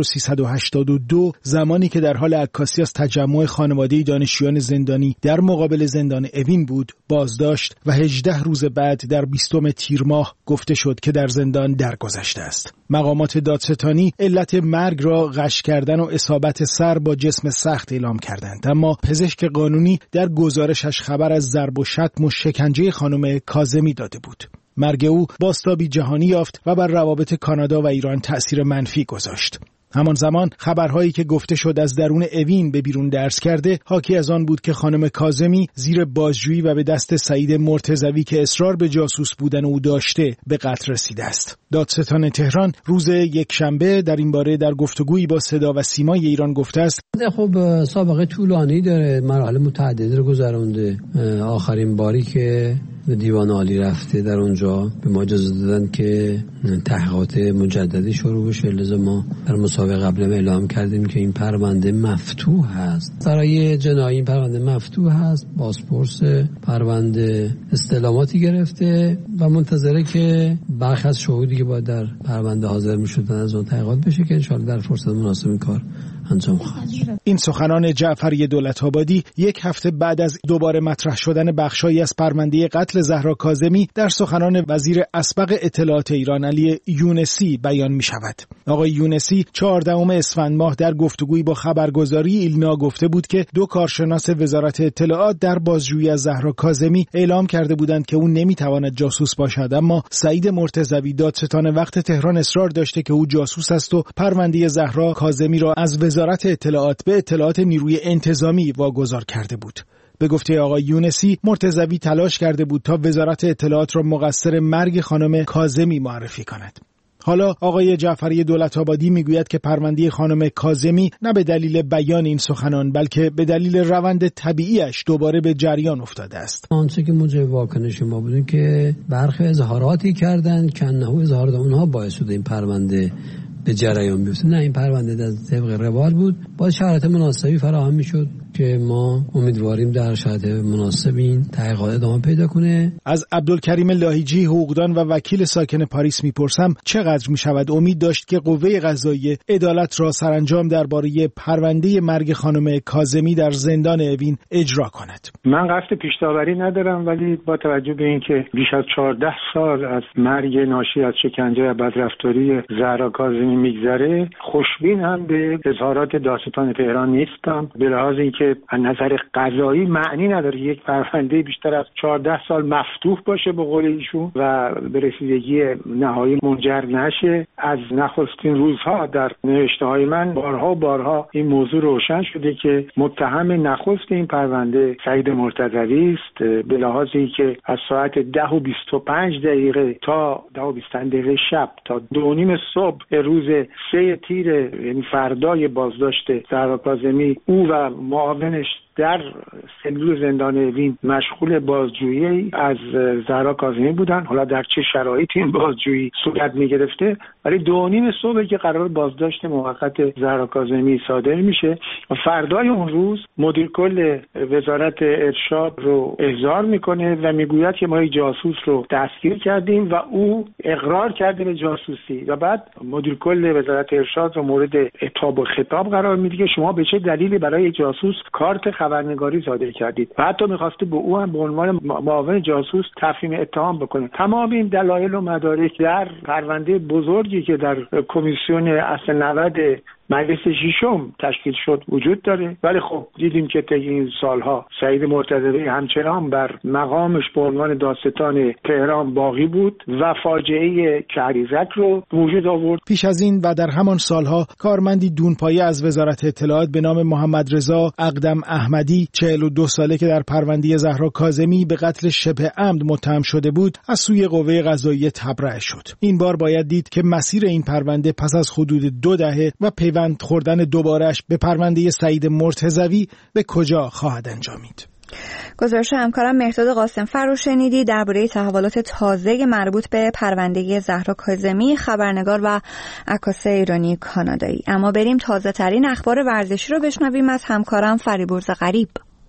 1382 زمانی که در حال عکاسی از تجمع خانواده دانشجویان زندانی در مقابل زندان اوین بود بازداشت و 18 روز بعد در 20 تیر ماه گفته شد که در زندان درگذشته است. مقامات دادستانی علت مرگ را غش کردن و اصابت سر با جسم سخت اعلام کردند، اما پزشک قانونی در گزارشش خبر از ضرب و شتم و شکنجه خانم کاظمی داده بود. مرگ او بازتابی جهانی یافت و بر روابط کانادا و ایران تأثیر منفی گذاشت. همان زمان خبرهایی که گفته شد از درون اوین به بیرون درز کرده حاکی از آن بود که خانم کاظمی زیر بازجویی و به دست سعید مرتضوی که اصرار به جاسوس بودن او داشته به قتل رسیده است. دادستان تهران روز یکشنبه در این باره در گفتگویی با صدا و سیمای ایران گفته است: خب سابقه طولانی داره، مراحل متعددی رو گذرونده. آخرین باری که به دیوان عالی رفته در اونجا به ما اجازه دادن که تحقیقات مجددی شروع بشه. لذا ما در مسابقه قبل اعلام کردیم که این پرونده مفتوح هست. برای جنایی این پرونده مفتوح هست. بازپرس پرونده استعلاماتی گرفته و منتظره که برخی از شهودی که باید در پرونده حاضر می‌شدن از اون تحقیقات بشه که ان شاءالله در فرصت مناسب این کار انجام خواهد شد. این سخنان جعفری دولت‌آبادی یک هفته بعد از دوباره مطرح شدن بخشایی از پرونده قتل زهرا کاظمی در سخنان وزیر اسبق اطلاعات ایران علی یونسی بیان می‌شود. آقای یونسی 14 اسفند ماه در گفتگویی با خبرگزاری ایلنا گفته بود که 2 کارشناس وزارت اطلاعات در بازجویی از زهرا کاظمی اعلام کرده بودند که او نمی‌تواند جاسوس باشد، اما سعید مرتضوی دادستان وقت تهران اصرار داشته که او جاسوس است و پرونده زهرا کاظمی را از وزارت اطلاعات به اطلاعات نیروی انتظامی واگذار کرده بود. به گفته آقای یونسی، مرتضوی تلاش کرده بود تا وزارت اطلاعات را مقصر مرگ خانم کاظمی معرفی کند. حالا آقای جعفری دولت‌آبادی میگوید که پرونده خانم کاظمی نه به دلیل بیان این سخنان بلکه به دلیل روند طبیعیش دوباره به جریان افتاده است. آنچه که موجب واکنش ما بودیم که برخی اظهاراتی کردند که انه اظهارات اونها باعث شده این پرونده به جریان بیفته. نه، این پرونده در طبق روال بود، با شرایط مناسبی فراهم میشد که ما امیدواریم در شرایط مناسب این تحقیقات ادامه پیدا کنه. از عبدالکریم لاهیجی، حقوقدان و وکیل ساکن پاریس میپرسم چقدر میشود امید داشت که قوه قضاییه عدالت را سرانجام درباره پرونده مرگ خانم کاظمی در زندان اوین اجرا کند. من قصد پیش‌داوری ندارم، ولی با توجه به اینکه بیش از 14 سال از مرگ ناشی از شکنجه و بدرفتاری زهرا کاظمی میگذره، خوشبین هم به اظهارات دادستان تهران نیستم، به لحاظ اینکه از نظر قضایی معنی نداره یک پرونده بیشتر از 14 سال مفتوح باشه به قول ایشون و به رسیدگی نهایی منجر نشه. از نخستین روزها در نوشته‌های من بارها این موضوع روشن شده که متهم نخست این پرونده سعید مرتضوی است، به لحاظ اینکه از ساعت 10:25 تا 10:20 شب تا 2:30 صبح روز 3 تیر، یعنی فردای بازداشت زهرا کاظمی، او و معاونش در سلول زندان اوین مشغول بازجویی از زهرا کاظمی بودن. حالا در چه شرایطی این بازجویی صورت می‌گرفته، ولی 2:30 صبح که قرار بازداشت موقت زهرا کاظمی صادر میشه، فردای اون روز مدیر کل وزارت ارشاد رو احضار میکنه و میگوید که ما یک جاسوس رو دستگیر کردیم و او اقرار کرده به جاسوسی و بعد مدیر کل وزارت ارشاد رو مورد عتاب و خطاب قرار میده که شما به چه دلیلی برای جاسوس کارت خبرنگاری صادر کردید و حتی می‌خواسته به او هم به عنوان معاون جاسوس تفهیم اتهام بکنه. تمام این دلایل و مدارک در پرونده بزرگی که در کمیسیون اصل 90 مجلس ششم تشکیل شد وجود داره، ولی خب دیدیم که طی این سالها سعید مرتضوی همچنان بر مقامش به عنوان دادستان تهران باقی بود و فاجعه کریزک رو وجود آورد. پیش از این و در همان سالها کارمندی دونپایه از وزارت اطلاعات به نام محمد رضا اقدم احمدی 42 ساله که در پرونده زهرا کاظمی به قتل شبه عمد متهم شده بود از سوی قوه قضاییه تبرئه شد. این بار باید دید که مسیر این پرونده پس از حدود 2 دهه و پیوند خوردن دوبارش به پرونده سعید مرتضوی به کجا خواهد انجامید؟ گزارش همکارم مهرداد قاسم فر رو شنیدی درباره تحولات تازه مربوط به پرونده زهرا کاظمی، خبرنگار و عکاس ایرانی کانادایی. اما بریم تازه ترین اخبار ورزشی رو بشنویم از همکارم فریبرز غریب.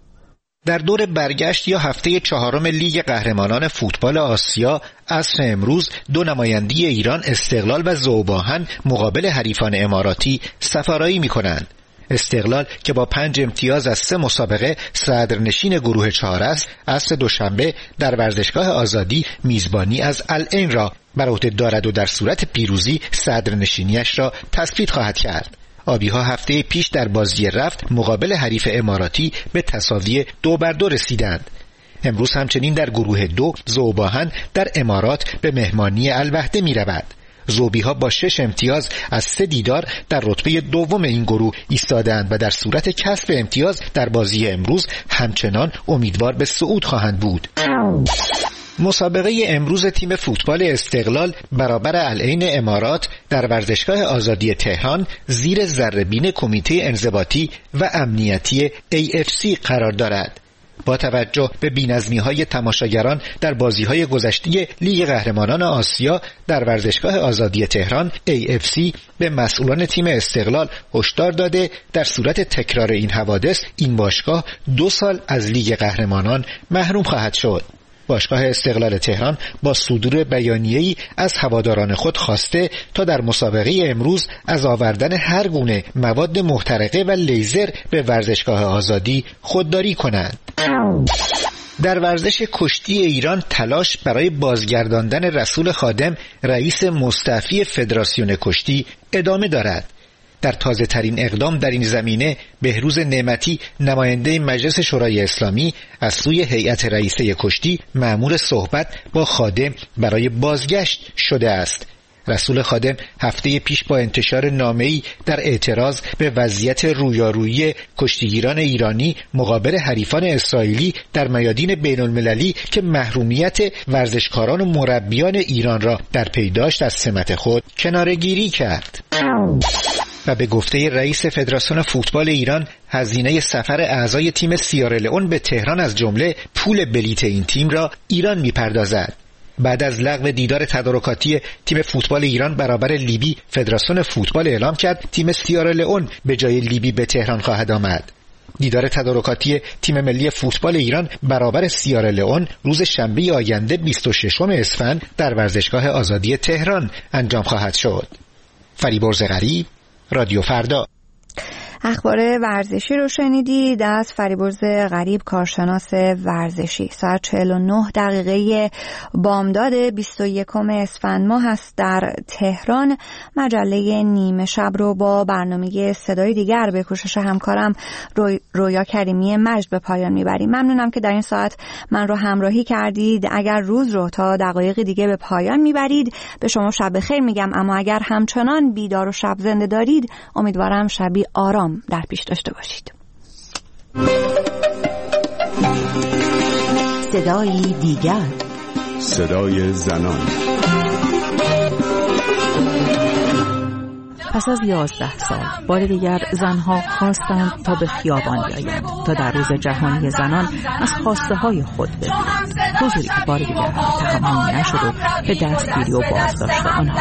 در دور برگشت یا هفته 4 لیگ قهرمانان فوتبال آسیا عصر امروز 2 نمایندگی ایران استقلال و ذوب‌آهن مقابل حریفان اماراتی سفارایی می‌کنند. استقلال که با 5 امتیاز از 3 مسابقه صدرنشین گروه 4 است، عصر دوشنبه در ورزشگاه آزادی میزبانی از العین را بر عهده دارد و در صورت پیروزی صدرنشینیش را تثبیت خواهد کرد. آبی‌ها هفته پیش در بازی رفت مقابل حریف اماراتی به تساوی 2-2 رسیدند. امروز همچنین در گروه 2 ذوب‌آهن در امارات به مهمانی الوحده می‌رود. ذوبی‌ها با 6 امتیاز از 3 دیدار در رتبه دوم این گروه ایستادند و در صورت کسب امتیاز در بازی امروز همچنان امیدوار به صعود خواهند بود. مسابقه امروز تیم فوتبال استقلال برابر العین امارات در ورزشگاه آزادی تهران زیر ذره‌بین کمیته انضباطی و امنیتی AFC قرار دارد. با توجه به بی‌نظمی‌های تماشاگران در بازی‌های گذشته لیگ قهرمانان آسیا در ورزشگاه آزادی تهران، AFC به مسئولان تیم استقلال هشدار داده در صورت تکرار این حوادث این باشگاه 2 سال از لیگ قهرمانان محروم خواهد شد. باشگاه استقلال تهران با صدور بیانیه‌ای از هواداران خود خواسته تا در مسابقه امروز از آوردن هر گونه مواد محترقه و لیزر به ورزشگاه آزادی خودداری کنند. در ورزش کشتی ایران تلاش برای بازگرداندن رسول خادم رئیس مستعفی فدراسیون کشتی ادامه دارد. در تازه ترین اقدام در این زمینه بهروز نعمتی نماینده مجلس شورای اسلامی از سوی هیئت رئیسه کشتی مأمور صحبت با خادم برای بازگشت شده است. رسول خادم هفته پیش با انتشار نامه‌ای در اعتراض به وضعیت رویارویی کشتیگیران ایرانی مقابل حریفان اسرائیلی در میادین بین‌المللی که محرومیت ورزشکاران و مربیان ایران را در پی داشت از سمت خود کناره‌گیری کرد. و به گفته رئیس فدراسیون فوتبال ایران هزینه سفر اعضای تیم سیارالئون به تهران از جمله پول بلیت این تیم را ایران می‌پردازد. بعد از لغو دیدار تدارکاتی تیم فوتبال ایران برابر لیبی، فدراسیون فوتبال اعلام کرد تیم سیارالئون به جای لیبی به تهران خواهد آمد. دیدار تدارکاتی تیم ملی فوتبال ایران برابر سیارالئون روز شنبه آینده 26 اسفند در ورزشگاه آزادی تهران انجام خواهد شد. فریبرز غریب، رادیو فردا. اخبار ورزشی رو شنیدید از فریبرز غریب، کارشناس ورزشی. ساعت 49 بامداد 21 اسفند ماه هست در تهران. مجله نیمه شب رو با برنامه صدای دیگر به کوشش همکارم رویا کریمی مجد به پایان میبریم. ممنونم که در این ساعت من رو همراهی کردید. اگر روز رو تا دقایق دیگه به پایان میبرید به شما شب خیر میگم، اما اگر همچنان بیدار و شب زنده دارید امیدوارم شبی آرام در پیش داشته باشید. صدای دیگر، صدای زنان. پس از 11 سال بار دیگر زنها خواستند تا به خیابان بیایند تا در روز جهانی زنان از خواسته های خود بگویند. حضوری که بار دیگر تحمل نشد و به دستگیری و بازداشت آنها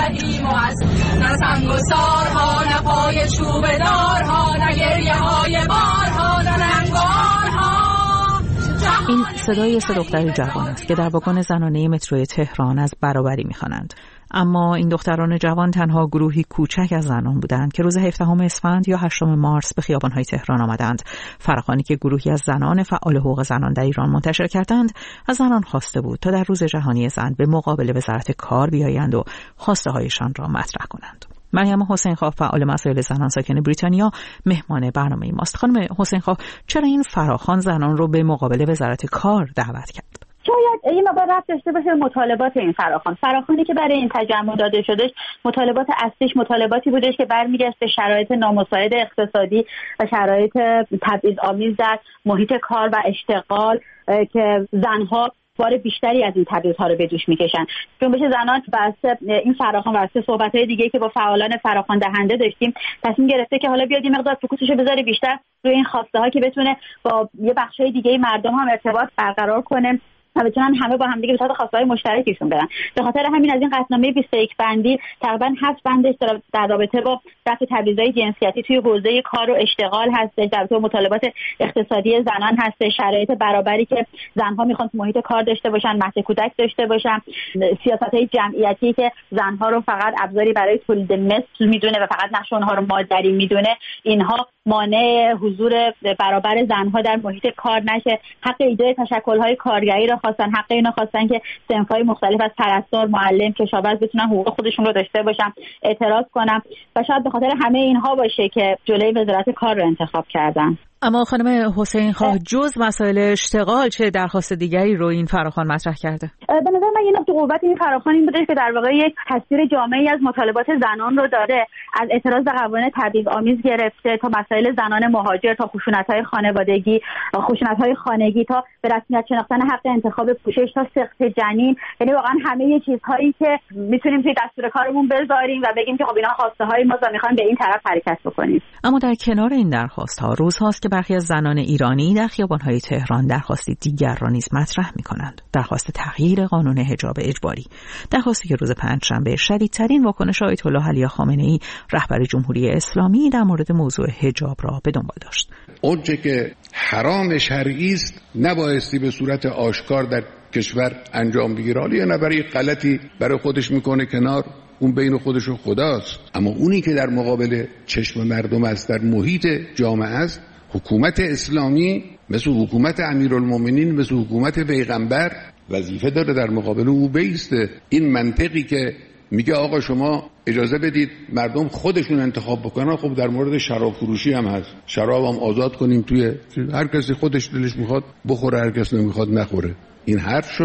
این صدای سه دختر جوان است که در واگن زنانه متروی تهران از برابری می‌خوانند. اما این دختران جوان تنها گروهی کوچک از زنان بودند که روز 17 اسفند یا 8 مارس به خیابان‌های تهران آمدند. فراخوانی که گروهی از زنان فعال حقوق زنان در ایران منتشر کردند، از زنان خواسته بود تا در روز جهانی زن به مقابل وزارت کار بیایند و خواسته‌هایشان را مطرح کنند. مریم حسین خواه، فعال مسائل زنان ساکن بریتانیا، مهمان برنامه ماست. خانم حسین خواه، چرا این فراخوان زنان رو به مقابل وزارت کار دعوت کرد؟ شاید این مقدار ربط داشته باشه مطالبات این فراخوانی که برای این تجمع داده شدش، مطالبات اصلیش مطالباتی بودش که برمیگشت به شرایط نامساعد اقتصادی و شرایط تبعیض‌آمیز در محیط کار و اشتغال که زنها بار بیشتری از این تبعیض‌ها رو به دوش میکشن. جنبش زنان واسه این فراخوان واسه صحبت‌های دیگه که با فعالان فراخوان دهنده داشتیم تصمیم گرفته که حالا بیاد این مقدار فوکوسش رو بذاره بیشتر روی این خواسته ها که بتونه با یه بخشای دیگه مردم هم ارتباط برقرار کنه و بتونن همه با هم دیگه به سمت خواسته‌های مشترکشون برن. به خاطر همین از این قطعنامه 21 بندی تقریبا 7 بندش در رابطه با رفع تبعیض‌های جنسیتی توی حوزه کار و اشتغال هستش، در رابطه با مطالبات اقتصادی زنان هست، شرایط برابری که زنها میخوان تو محیط کار داشته باشن، مهد کودک داشته باشن، سیاست‌های جمعیتی که زنها رو فقط ابزاری برای تولید مثل میدونه و فقط نقش اونها رو مادری میدونه، اینها مانع حضور برابر زنها در محیط کار نشه. حق ایجاد تشکل‌های کارگری رو خواستن، حق اینا خواستن که صنف‌های مختلف از پرستار، معلم، کشاورز بتونن حقوق خودشون رو داشته باشن، اعتراض کنن و شاید به خاطر همه اینها باشه که جلوی وزارت کار رو انتخاب کردن. اما خانم حسین خواه، جز مسائل اشتغال چه درخواست دیگری رو این فراخوان مطرح کرده؟ به نظر من یه نقطه قوت این فراخوان این بوده که در واقع یک تصویر جامعی از مطالبات زنان رو داده، از اعتراض به قوانین تبعیض‌آمیز گرفته تا مسائل زنان مهاجر، تا خشونت‌های خانوادگی، خشونت‌های خانگی، تا به رسمیت شناختن حق انتخاب پوشش، تا سقط جنین. یعنی واقعا همه چیزهایی که میتونیم توی دستور کارمون بذاریم و بگیم که خب اینا خواسته ما و می‌خوایم به این طرف حرکت بکنیم. اما در کنار این درخواست‌ها روزهاست که برخی از زنان ایرانی در خیابان‌های تهران درخواستی دیگر را نیز مطرح می‌کنند. درخواست تغییر قانون حجاب اجباری، درخواستی که روز پنجشنبه شدیدترین واکنش آیت الله علی خامنه‌ای رهبر جمهوری اسلامی در مورد موضوع حجاب را به دنبال داشت. اونچه که حرام شرعی است نبایستی به صورت آشکار در کشور انجام بگیره. حالا نه برای غلطی برای خودش میکنه کنار، اون بین خودش و خداست، اما اونی که در مقابل چشم مردم است، در محیط جامعه است، حکومت اسلامی مثل حکومت امیرالمومنین، مثل حکومت پیغمبر وظیفه داره در مقابل او بیسته. این منطقی که میگه آقا شما اجازه بدید مردم خودشون انتخاب بکنن، خب در مورد شراب فروشی هم هست، شراب هم آزاد کنیم، توی هر کسی خودش دلش میخواد بخوره، هر کس نمیخواد نخوره. این حرف شد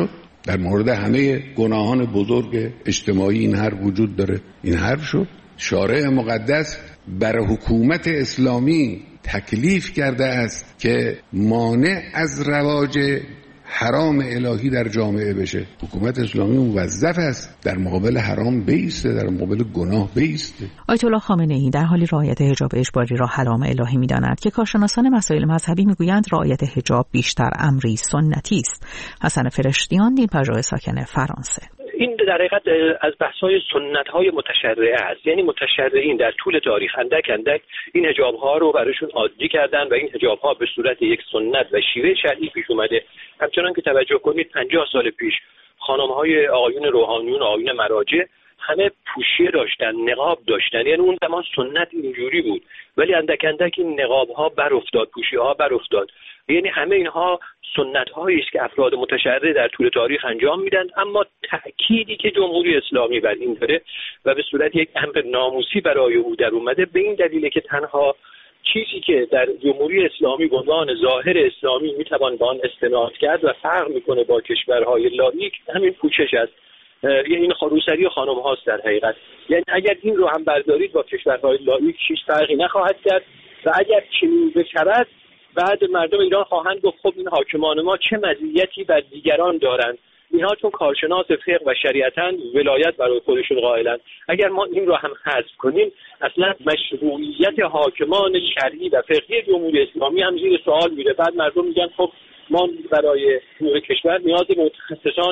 در مورد همه گناهان بزرگ اجتماعی این حرف وجود داره. این حرف شد شارع مقدس بر حکومت اسلامی تکلیف کرده است که مانع از رواج حرام الهی در جامعه بشه. حکومت اسلامی موظف است در مقابل حرام بایسته، در مقابل گناه بایسته. آیت الله خامنه‌ای در حالی رعایت حجاب اجباری را حرام الهی می‌داند که کارشناسان مسائل مذهبی می‌گویند رعایت حجاب بیشتر امری سنتی است. حسن فرشتیان، دین‌پژوه ساکن فرانسه: این در حقیقت از بحث‌های سنت‌های متشرعه است. یعنی متشرعین در طول تاریخ اندک اندک این حجاب‌ها رو براشون عادی کردن و این حجاب‌ها به صورت یک سنت و شیوه شرعی پیش اومده. همچنان که توجه کنید 50 سال پیش خانم‌های آقایون روحانیون، آقایون مراجع همه پوشیه داشتن، نقاب داشتن. یعنی اون زمان سنت اینجوری بود، ولی اندک اندک این نقاب‌ها بر افتاد، پوشیه‌ها بر افتاد. یعنی همه اینها سنت‌هایی است که افراد متشرع در طول تاریخ انجام میدن، اما تأکیدی که جمهوری اسلامی بر این داره و به صورت یک امر ناموسی برای او در اومده به این دلیله که تنها چیزی که در جمهوری اسلامی به عنوان ظاهر اسلامی میتوان به آن استناد کرد و فرق میکنه با کشورهای لاییک همین پوشش است. یعنی این روسری خانم هاست در حقیقت. یعنی اگر این رو هم بردارید با کشورهای لاییک هیچ فرقی نخواهد کرد و اگر چنین بشود بعد مردم ایران خواهند گفت خب این حاکمان ما چه مزیتی بر دیگران دارند. اینها چون کارشناس فقه و شریعتاً ولایت برای خودشون قائلند. اگر ما این رو هم حذف کنیم اصلا مشروعیت حاکمان شرعی و فقهی جمهوری اسلامی هم زیر سوال میره. بعد مردم میگن خب ما برای امور کشور نیاز متخصصان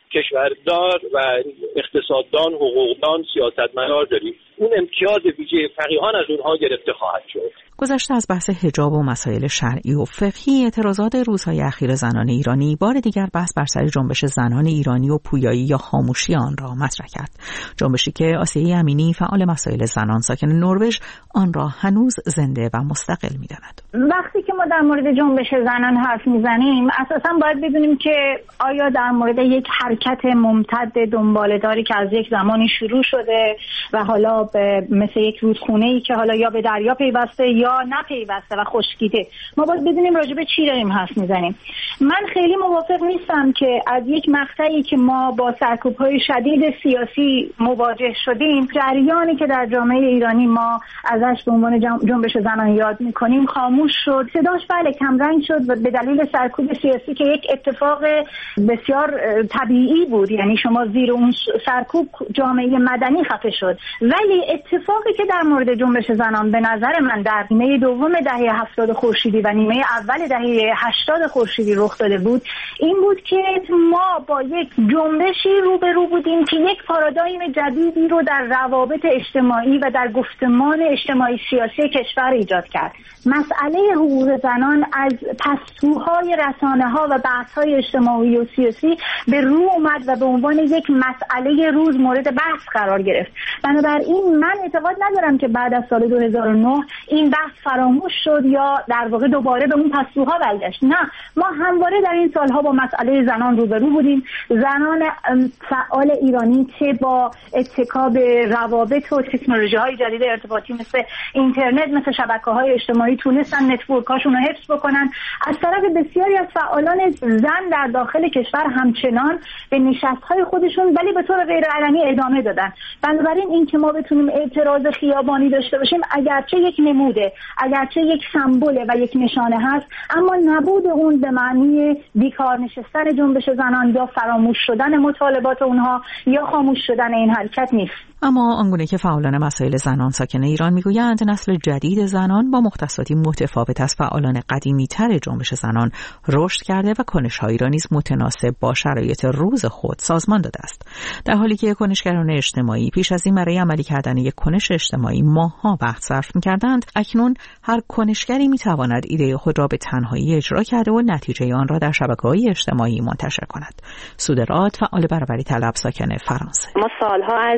کشوردار و اقتصاددان، حقوقدان، سیاستمدار داریم. اون امتیاز ویژه فقیهان از اونها گرفته خواهد شد. گذشته از بحث حجاب و مسائل شرعی و فقهی، اعتراضات روزهای اخیر زنان ایرانی بار دیگر بحث بر سر جنبش زنان ایرانی و پویایی یا خاموشی آن را مطرح کرد. جنبشی که آسیه امینی، فعال مسائل زنان ساکن نروژ، آن را هنوز زنده و مستقل می‌داند. وقتی که ما در مورد جنبش زنان حرف میزنیم اساساً باید بدونیم که آیا در مورد یک حرکت ممتد دنباله‌داری که از یک زمانی شروع شده و حالا مثل یک رودخونه‌ای که حالا یا به دریا پیوسته یا نپیوسته و خشکیده، ما باید بدونیم راجع به چی داریم حرف میزنیم. من خیلی موافق نیستم که از یک مقطعی که ما با سرکوب‌های شدید سیاسی مواجه شدیم، جریانی که در جامعه ایرانی ما ازش به عنوان جنبش زنان یاد می‌کنیم خاموش شد. صداش بله کمرنگ شد و به دلیل سرکوب سیاسی که یک اتفاق بسیار طبیعی بود. یعنی شما زیر اون سرکوب جامعه مدنی خفه شد. ولی اتفاقی که در مورد جنبش زنان به نظر من در نیمه دوم دهه 70 خورشیدی و نیمه اول دهه 80 خورشیدی رخ داده بود این بود که ما با یک جنبشی روبرو بودیم که یک پارادایم جدیدی رو در روابط اجتماعی و در گفتمان اجتماعی سیاسی کشور ایجاد کرد. مسئله حقوق زنان از پستوهای رسانه‌ها و بحث‌های اجتماعی و سیاسی به رو اومد و به عنوان یک مسئله روز مورد بحث قرار گرفت. بنابراین من اعتقاد ندارم که بعد از سال 2009 این بحث فراموش شد یا در واقع دوباره به اون پستوها برگشت. نه، ما همواره در این سالها با مسئله زنان روبرو بودیم. زنان فعال ایرانی چه با اتکا به روابط و تکنولوژی‌های جدید ارتباطی مثل اینترنت، مثل شبکه‌های اجتماعی تونستن نتورک‌هاشون رو حفظ بکنن. از طرف بسیاری از فعالان زن در داخل کشور همچنان به نشست‌های خودشون ولی به طور غیر علنی ادامه دادن. بنابراین این که ما بتونیم اعتراض خیابانی داشته باشیم اگرچه یک نموده، اگرچه یک سمبوله و یک نشانه هست، اما نبود اون به معنی بیکار نشستن جنبش زنان یا فراموش شدن مطالبات اونها یا خاموش شدن این حرکت نیست. اما آنگونه که فعالان مسائل زنان ساکن ایران میگویند نسل جدید زنان با مختصاتی متفاوت از فعالان قدیمی‌تر جنبش زنان رشد کرده و کنش‌هایی را نیز متناسب با شرایط روز خود سازمان داده است. در حالی که کنشگران اجتماعی پیش از این برای عملی کردن یک کنش اجتماعی ماه‌ها وقت صرف می‌کردند، اکنون هر کنشگری می‌تواند ایده خود را به تنهایی اجرا کرده و نتیجه آن را در شبکه‌های اجتماعی منتشر کند. سودرات، فعال برابری طلب ساکن فرانسه: ما سالها از هرم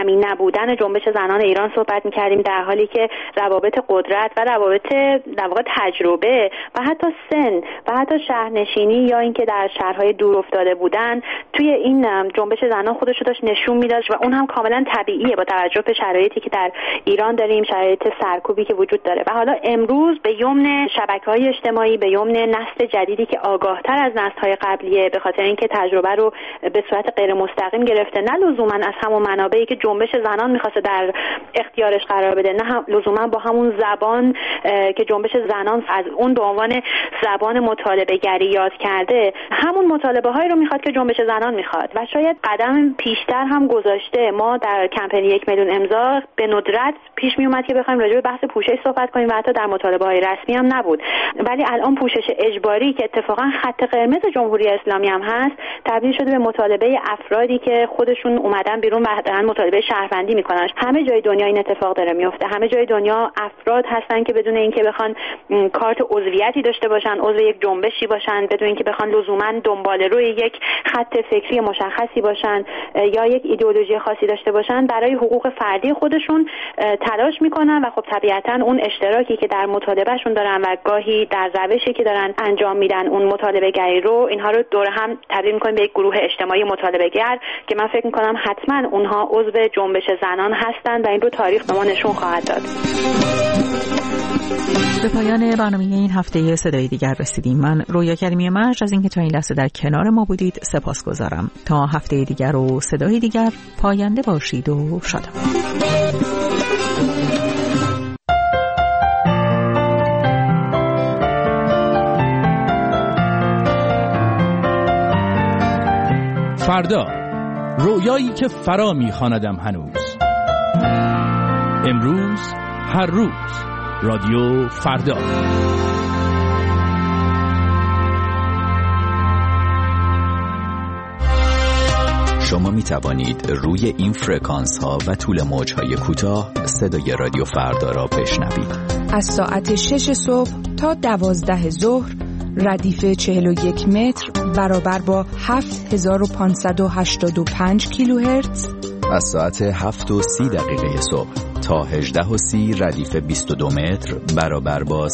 جمعی نبودن جنبش زنان ایران صحبت می‌کردیم، در حالی که روابط قدرت و روابط در واقع تجربه و حتی سن و حتی شهرنشینی یا اینکه در شهرهای دور افتاده بودن توی این جنبش زنان خودش رو داشت نشون میداد و اون هم کاملا طبیعیه با توجه به شرایطی که در ایران داریم، شرایط سرکوبی که وجود داره. و حالا امروز به یمن شبکه‌های اجتماعی، به یمن نسل جدیدی که آگاه‌تر از نسل‌های قبلیه، به خاطر اینکه تجربه رو به صورت غیر مستقیم گرفته، نه لزوما از همون منابعی که جنبش زنان می‌خواسته در اختیارش قرار بده، نه لزوما با همون زبان که جنبش زنان از اون به عنوان زبان مطالبه‌گری یاد کرده، همون مطالبه‌هایی رو می‌خواد که جنبش زنان می‌خواد و شاید قدم پیشتر هم گذاشته. ما در کمپین 1 میلیون امضا به ندرت پیش میومد که بخوایم راجع به بحث پوشش صحبت کنیم و حتی در مطالبه‌های رسمی هم نبود، ولی الان پوشش اجباری که اتفاقا خط قرمز جمهوری اسلامی هم هست تبدیل شده به مطالبه افرادی که خودشون اومدن بیرون و دارن مطالبه شهروندی میکنن. همه جای دنیا این اتفاق داره میفته، همه جای دنیا افراد هستن که بدون اینکه بخوان کارت عضویتی داشته باشن، عضو یک جنبشی باشن، بدون اینکه بخوان لزوما دنبال روی یک خط فکری مشخصی باشن یا یک ایدئولوژی خاصی داشته باشن، برای حقوق فردی خودشون تلاش میکنن و خب طبیعتا اون اشتراکی که در مطالبهشون دارن و گاهی در روشی که دارن انجام میدن اون مطالبه گری رو، اینها رو دور هم تبدیل میکنیم به یک گروه اجتماعی مطالبه گر که من فکر میکنم حتما اونها عضو جنبش زنان هستن و این رو تاریخ به ما نشون خواهد داد. به پایان برنامه این هفته صدای دیگر رسیدیم. من رویا کریمی مرج از اینکه تا این لحظه در کنار ما بودید سپاسگزارم. تا هفته دیگر و صدای دیگر، پاینده باشید و شادمان. فردا، رویایی که فرا می‌خواندم هنوز. امروز، هر روز، رادیو فردا. شما می توانید روی این فرکانس ها و طول موج های کوتاه صدای رادیو فردا را بشنوید. از ساعت 6 صبح تا 12 ظهر ردیف 41 متر برابر با 7585 کیلوهرتز. از ساعت 7:30 صبح تا 18:30 ردیف 22 متر برابر با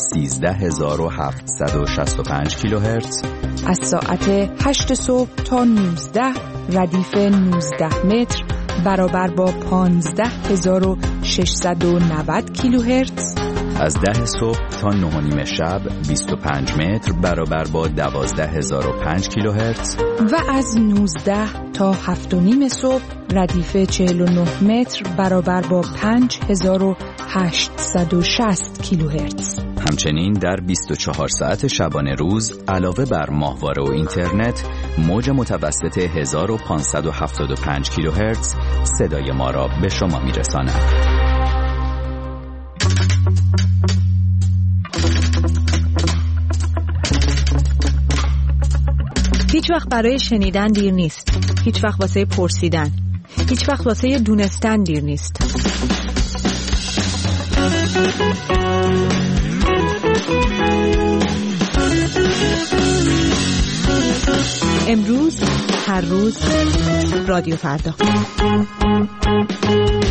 13765 کیلوهرتز. از ساعت 8 صبح تا 19 ردیف 19 متر برابر با 15690 کیلوهرتز. از 10 صبح تا 9:30 شب 25 متر برابر با 12005 کیلوهرتز. و از 19 تا 7:30 صبح ردیف 49 متر برابر با 5860 کیلوهرتز. همچنین در 24 ساعت شبانه روز علاوه بر ماهواره و اینترنت، موج متوسط 1575 کیلوهرتز صدای ما را به شما میرساند. هیچ وقت برای شنیدن دیر نیست. هیچ وقت واسه پرسیدن. هیچ وقت واسه دونستن دیر نیست. امروز، هر روز، رادیو فردا.